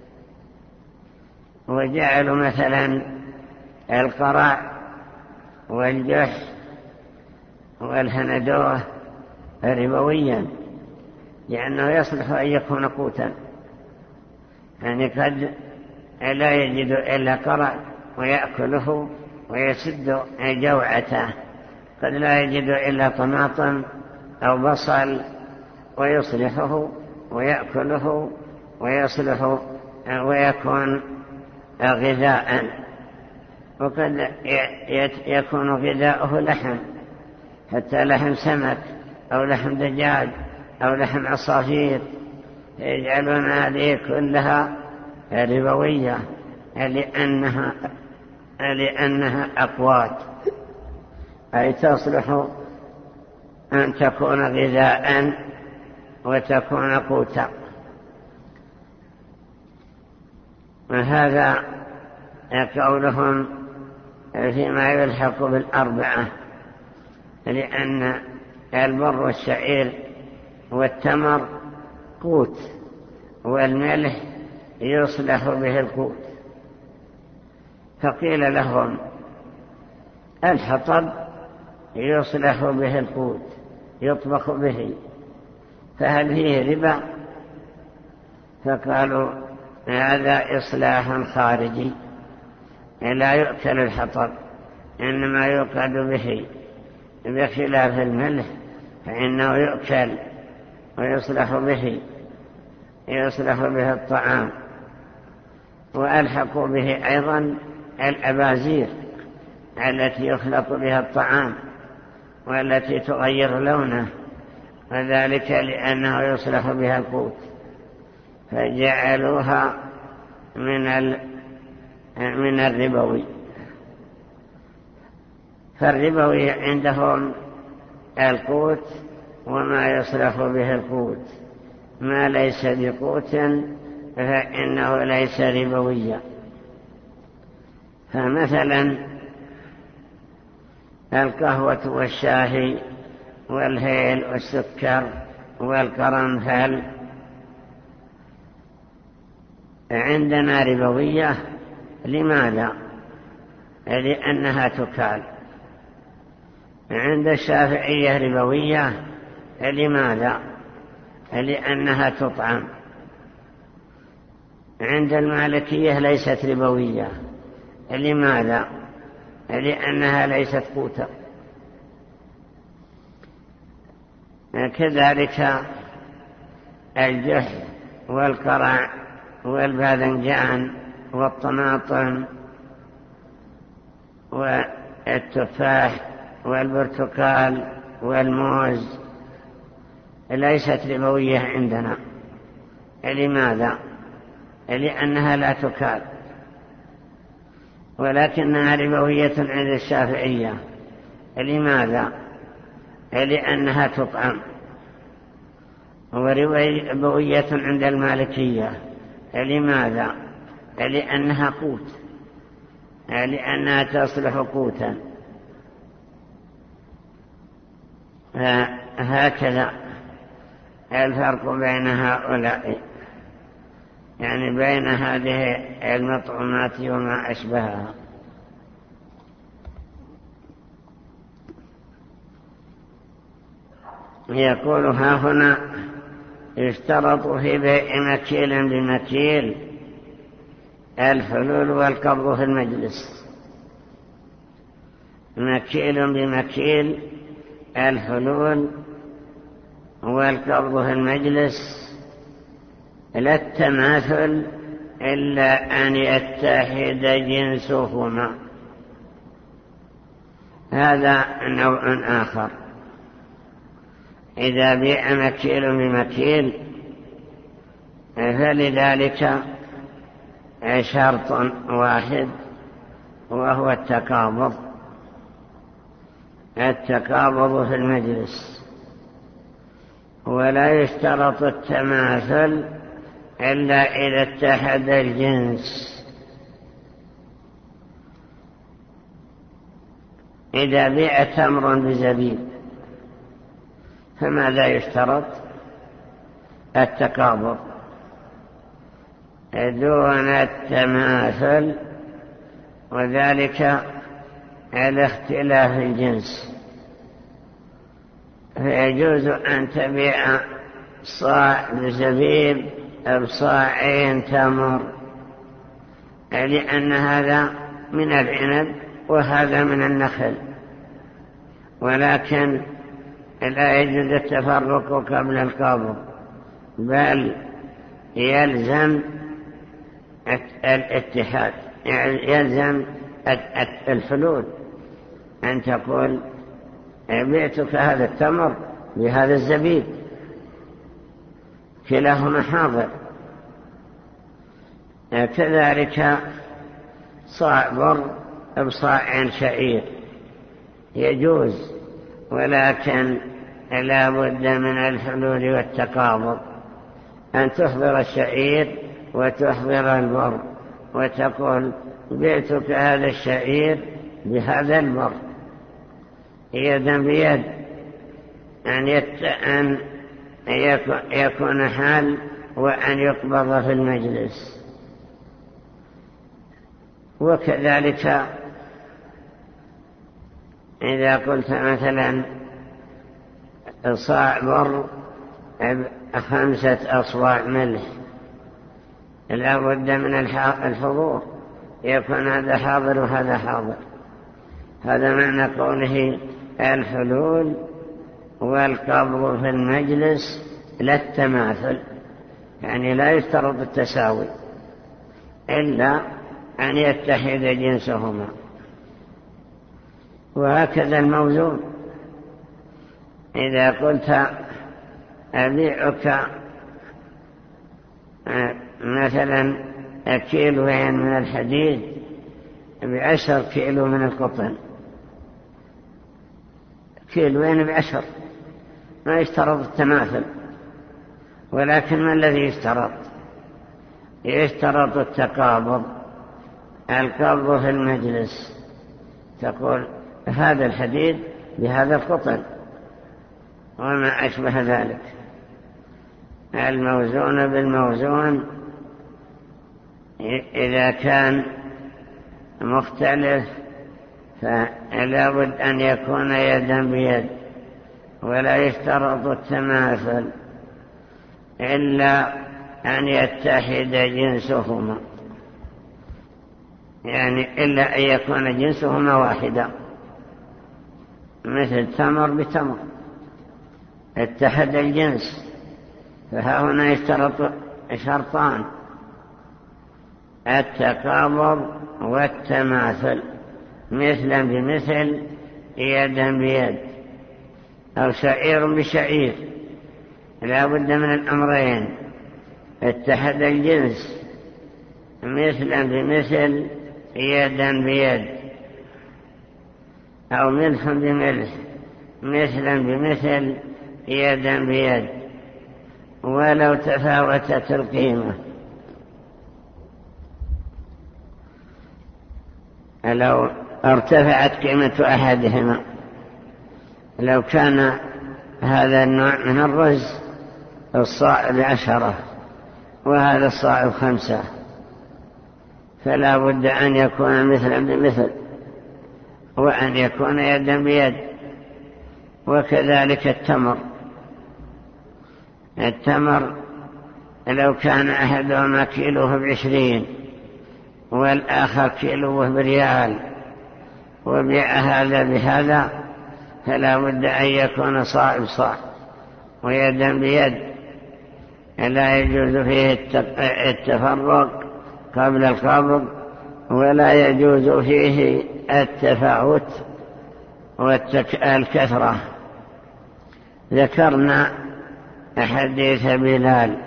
وجعلوا مثلا القرع والجح والهندوه ربويا لأنه يصلح أن يكون قوتا، يعني قد لا يجد إلا قرع ويأكله ويسد جوعته، قد لا يجد إلا طماطم أو بصل ويصلحه ويأكله ويصلح ويكون غذاء، وقد يكون غذاؤه لحم، حتى لحم سمك أو لحم دجاج أو لحم عصافير، يجعلون هذه كلها ربوية لأنها أقوات، أي تصلح أن تكون غذاء وتكون قوتا. وهذا قولهم فيما يلحق بالأربعة، لأن البر والشعير والتمر قوت، والملح يصلح به القوت. فقيل لهم الحطب يصلح به القوت يطبخ به، فهل فيه ربا؟ فقالوا هذا إصلاح خارجي، لا يؤكل الحطب إنما يوقد به، بخلاف الملح فإنه يؤكل ويصلح به الطعام. وألحقوا به أيضا الأبازير التي يخلط بها الطعام والتي تغير لونه، وذلك لأنه يصلح بها القوت، فجعلوها من الربوي. فالربوي عندهم القوت وما يصلح به القوت، ما ليس بقوت فإنه ليس ربويا. فمثلا القهوة والشاهي والهيل والسكر والقرنفل عندنا ربوية. لماذا؟ لأنها تكال. عند الشافعية ربوية. لماذا؟ لأنها تطعم. عند المالكية ليست ربوية. لماذا؟ لأنها ليست قوتا. كذلك الجح والقرع والباذنجان والطماطم والتفاح والبرتقال والموز ليست ربوية عندنا. لماذا؟ لأنها لا تكال، ولكنها ربوية عند الشافعية. لماذا؟ لأنها تطعم. وربوية عند المالكية. لماذا؟ لأنها قوت، لأنها تصلح قوتا. هكذا الفرق بين هؤلاء، يعني بين هذه المطعومات وما أشبهها. يقول ها هنا يشترط في بيع مكيل بمكيل الحلول والقبض في المجلس. مكيل بمكيل الحلول والقبض في المجلس لا التماثل إلا أن يتحد جنسهما. هذا نوع آخر. إذا بيع مكيل بمكيل فلذلك شرط واحد وهو التقابض في المجلس، ولا يشترط التماثل إلا إذا اتحد الجنس. إذا بيع تمر بزبيب فماذا يشترط؟ التقابض دون التماثل، وذلك الاختلاف الجنس. فيجوز أن تبيع صاع زبيب بصاعين تمر، لأن هذا من العنب وهذا من النخل، ولكن لا يجوز التفرق قبل القبض، بل يلزم الاتحاد، يلزم الحلول، أن تقول بعتك هذا التمر بهذا الزبيب، كلاهما حاضر. كذلك صاع بر بصاع شعير يجوز، ولكن لا بد من الحلول والتقابض، أن تحضر الشعير وتحضر البر وتقول بعتك هذا الشعير بهذا البر يدا بيد، أن يكون حال وأن يقبض في المجلس. وكذلك إذا قلت مثلا صاع بر 5 أصواع ملح، لا بد من الحضور، يكون هذا حاضر وهذا حاضر. هذا معنى قوله الحلول والقبض في المجلس لا التماثل، يعني لا يشترط التساوي إلا أن يتحد جنسهما. وهكذا الموزون، إذا قلت أبيعك مثلا كيلوين من الحديد ب10 كيلو من القطن، كيلوين ب10، ما يشترط التماثل، ولكن ما الذي يشترط؟ يشترط التقابض، القبض في المجلس، تقول هذا الحديد بهذا القطن وما أشبه ذلك. الموزون بالموزون إذا كان مختلف فلا بد أن يكون يدا بيد، ولا يشترط التماثل إلا أن يتحد جنسهما، يعني إلا أن يكون جنسهما واحدا، مثل تمر بتمر اتحد الجنس، فهنا يشترط شرطان: التقابض والتماثل، مثلا بمثل، يدا بيد، أو شعير بشعير، لا بد من الأمرين: اتحد الجنس مثلا بمثل، يدا بيد، أو ملح بملح مثلا بمثل، يدا بيد، ولو تفاوتت القيمة. لو ارتفعت قيمة أحدهما، لو كان هذا النوع من الرز الصاع ب10 وهذا الصاع ب5، فلا بد أن يكون مثلا بمثل، وأن يكون يدا بيد. وكذلك التمر لو كان أحدهما كيلوه ب20 والآخر كيلوه بريال، وبيع هذا بهذا فلا بد أن يكون صاع بصاع ويدا بيد، لا يجوز فيه التفرق قبل القبض، ولا يجوز فيه التفاوت والكثرة. ذكرنا حديث بلال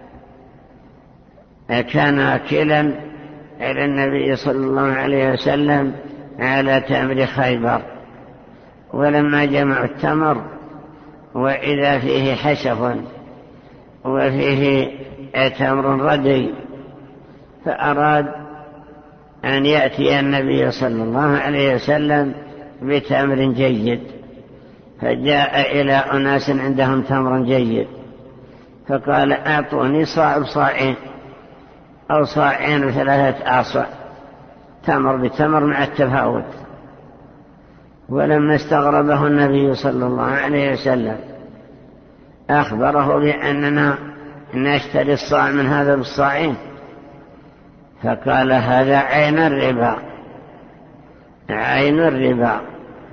كان أكلا إلى النبي صلى الله عليه وسلم على تمر خيبر، ولما جمعوا التمر وإذا فيه حشف وفيه تمر ردي، فأراد أن يأتي النبي صلى الله عليه وسلم بتمر جيد، فجاء إلى أناس عندهم تمر جيد فقال أعطوني صاع بصاعين أو صاعين وثلاثة آصع، تمر بتمر مع التفاوت. ولما استغربه النبي صلى الله عليه وسلم أخبره بأننا نشتري الصاع من هذا بالصاعين، فقال هذا عين الربا، عين الربا.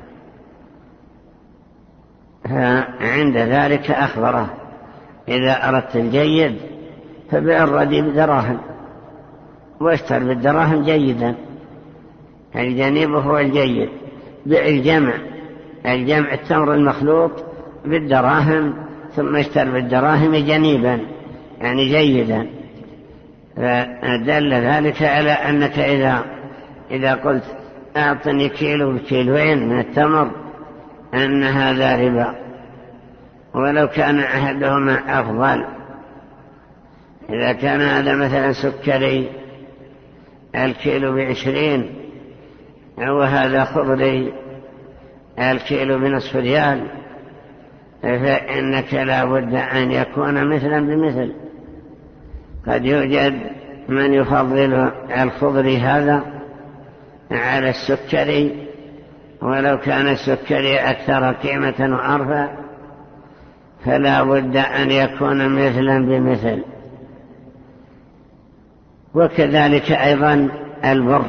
فعند ذلك أخبره إذا أردت الجيد فبيع الردي بدراهم واشتر بالدراهم جيدا، الجنيب هو الجيد، بيع الجمع التمر المخلوط بالدراهم ثم اشتر بالدراهم جنيبا يعني جيدا. فدل ذلك على أنك إذا قلت أعطني كيلو بكيلوين من التمر أن هذا ربا، ولو كان أحدهما أفضل. إذا كان هذا مثلا سكري الكيلو ب20 وهذا خضري الكيلو بنصف ريال، فإنك لا بد أن يكون مثلا بمثل. قد يوجد من يفضل الخضري هذا على السكري، ولو كان السكري أكثر قيمة وأرفع فلا بد أن يكون مثلا بمثل. وكذلك أيضا البر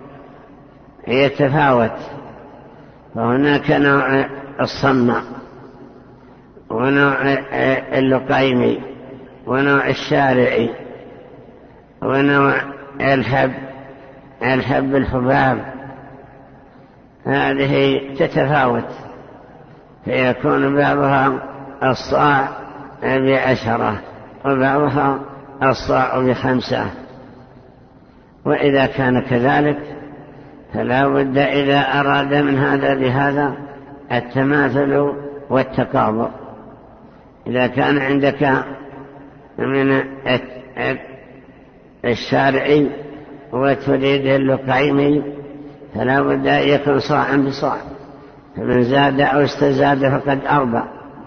يتفاوت، فهناك نوع الصماء ونوع اللقيمي ونوع الشارعي ونوع الحب الحباب، هذه تتفاوت، فيكون بعضها الصاع ب10 وبعضها الصاع ب5. وإذا كان كذلك فلا بد إذا أراد من هذا بهذا التماثل والتقابل. إذا كان عندك من الشارعي وتريد اللقيمي فلا بد أن يكون صاعا بصاع، فمن زاد أو استزاد فقد أربى.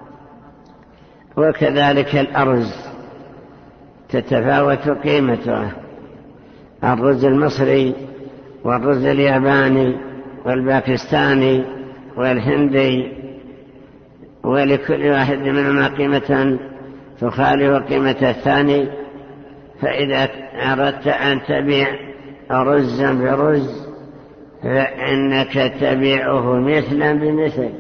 وكذلك الأرز تتفاوت قيمته، الرز المصري والرز الياباني والباكستاني والهندي، ولكل واحد منهما قيمة تخالف قيمة الثاني. فإذا أردت أن تبيع رزا برز فإنك تبيعه مثلا بمثل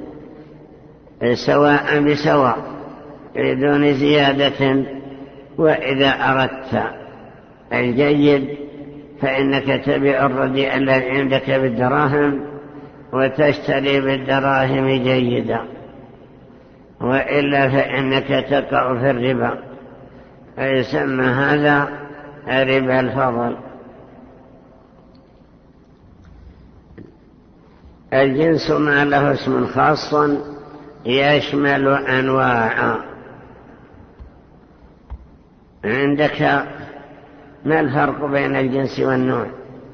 سواء بسواء بدون زيادة. وإذا أردت الجيد فإنك تبيع الرديء الذي عندك بالدراهم وتشتري بالدراهم جيدا، وإلا فإنك تقع في الربا، فيسمى هذا ربا الفضل. الجنس ما له اسم خاص يشمل أنواعا. عندك ما الفرق بين الجنس والنوع؟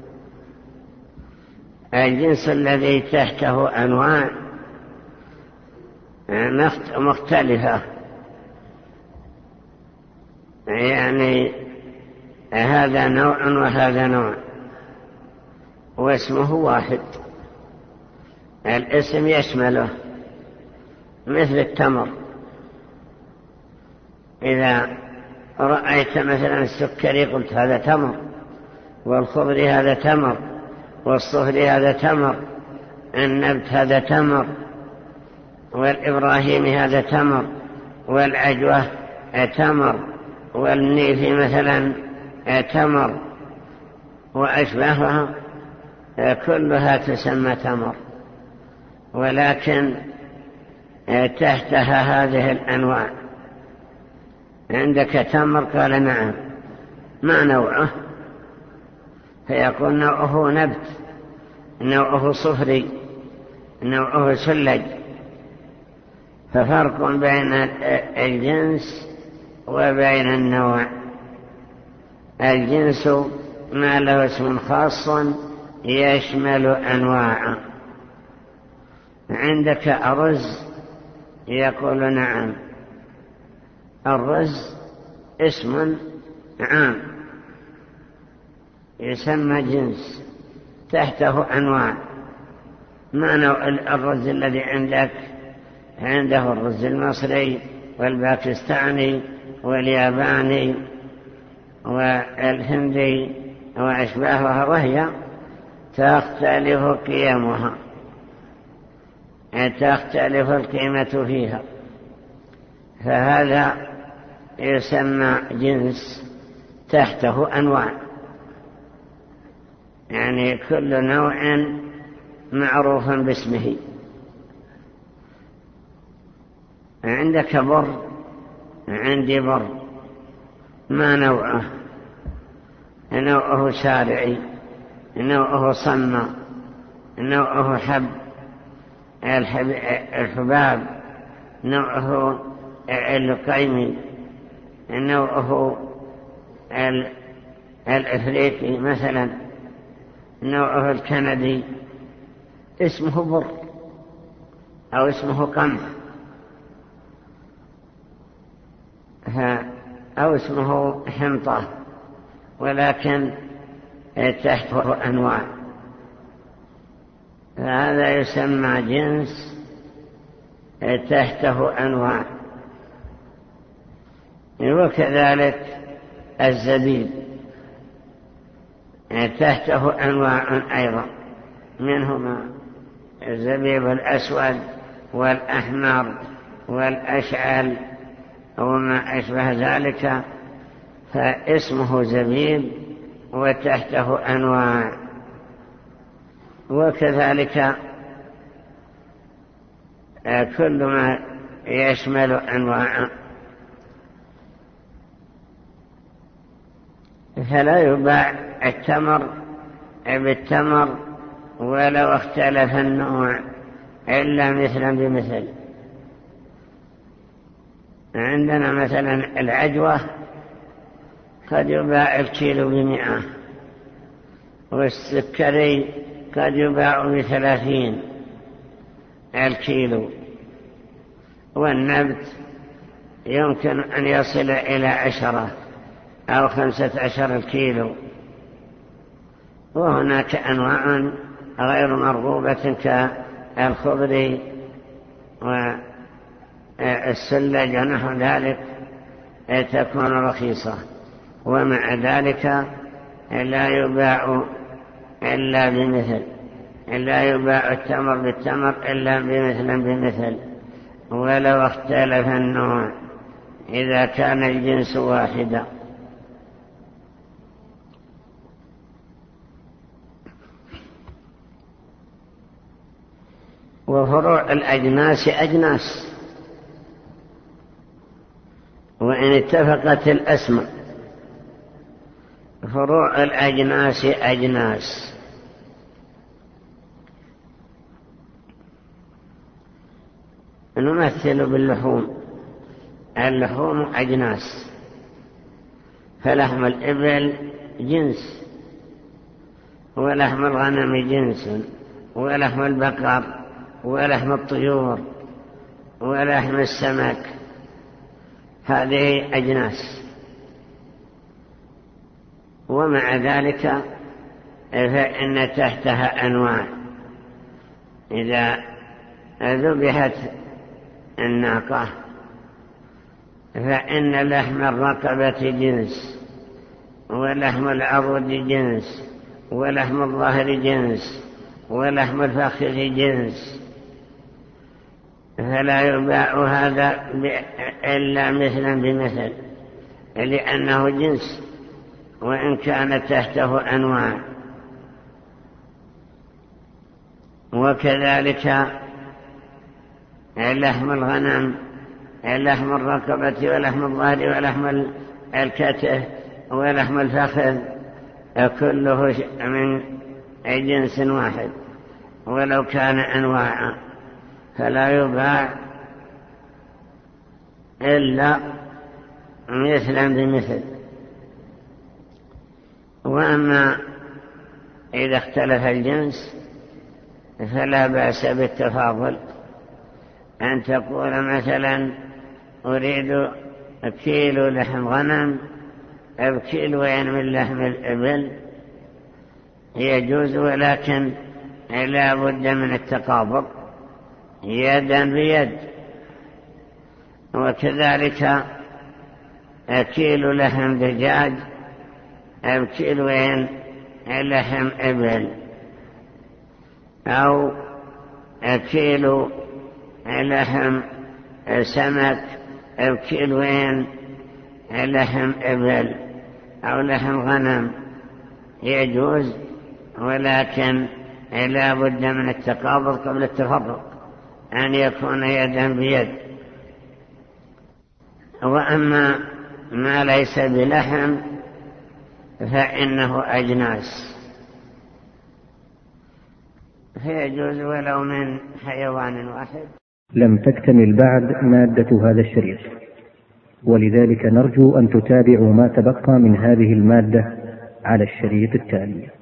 الجنس الذي تحته أنواع مختلفة، يعني هذا نوع وهذا نوع واسمه واحد، الاسم يشمله، مثل التمر. إذا رأيت مثلا السكري قلت هذا تمر، والخضر هذا تمر، والصهر هذا تمر، النبت هذا تمر، والإبراهيمي هذا تمر، والعجوة تمر، والنيفي مثلا تمر وأشباهها، كلها تسمى تمر، ولكن تحتها هذه الأنواع. عندك تمر؟ قال نعم. ما نوعه؟ فيقول نوعه نبت، نوعه صفري، نوعه سلج. ففرق بين الجنس وبين النوع. الجنس ما له اسم خاص يشمل أنواعا. عندك أرز؟ يقول نعم، الرز اسم عام يسمى جنس، تحته أنواع. ما نوع الرز الذي عندك؟ عنده الرز المصري والباكستاني والياباني والهندي وأشباهها، وهي تختلف قيمها، تختلف القيمة فيها، فهذا يسمى جنس تحته أنواع، يعني كل نوع معروف باسمه. عندك بر؟ عندي بر. ما نوعه؟ نوعه شارعي، نوعه صمة، نوعه الحباب، نوعه اللقيمي، نوعه الأفريقي مثلا، نوعه الكندي. اسمه بر أو اسمه قمح أو اسمه حنطة، ولكن تحته أنواع، فهذا يسمى جنس تحته أنواع. وكذلك الزبيب تحته أنواع أيضا، منهما الزبيب الأسود والأحمر والأشعل وما أشبه ذلك، فاسمه زبيب وتحته أنواع. وكذلك كل ما يشمل أنواع. فلا يباع التمر بالتمر ولو اختلف النوع إلا مثلا بمثل. عندنا مثلا العجوة قد يباع الكيلو ب100، والسكري قد يباع ب30 الكيلو، والنبت يمكن أن يصل إلى 10 أو 15 الكيلو. وهناك أنواع غير مرغوبة كالخضر والسلج ونحو ذلك تكون رخيصة، ومع ذلك لا يباع إلا بمثل، لا يباع التمر بالتمر إلا بمثل ولو اختلف النوع إذا كان الجنس واحدا. وفروع الأجناس أجناس، وإن اتفقت الأسماء. فروع الأجناس أجناس. نمثل باللحوم. اللحوم أجناس، فلحم الإبل جنس، ولحم الغنم جنس، ولحم البقر، ولحم الطيور، ولحم السمك، هذه أجناس. ومع ذلك فإن تحتها أنواع. إذا ذبحت الناقة فإن لحم الرقبة جنس، ولحم العضد جنس، ولحم الظهر جنس، ولحم الفخذ جنس، فلا يباع هذا إلا مثلا بمثل، لأنه جنس وإن كانت تحته أنواع. وكذلك لحم الغنم، لحم الرقبة ولحم الظهر ولحم الكتف ولحم الفخذ كله من جنس واحد ولو كان أنواعا، فلا يباع إلا مثلا بمثل. وأما إذا اختلف الجنس فلا بأس بالتفاضل، أن تقول مثلا أريد كيلو لحم غنم بكيلوين من لحم الإبل، يجوز، ولكن لا بد من التقابض يدا بيد. وكذلك كيلو لحم دجاج بكيلوين لحم إبل، أو كيلو لحم سمك بكيلوين لحم إبل أو لحم غنم، يجوز، ولكن لا بد من التقابض قبل التفرق، أن يكون يدا بيد. وأما ما ليس بلحم فإنه أجناس، فيجوز ولو من حيوان واحد. لم تكتمل بعد مادة هذا الشريط، ولذلك نرجو أن تتابعوا ما تبقى من هذه المادة على الشريط التالي.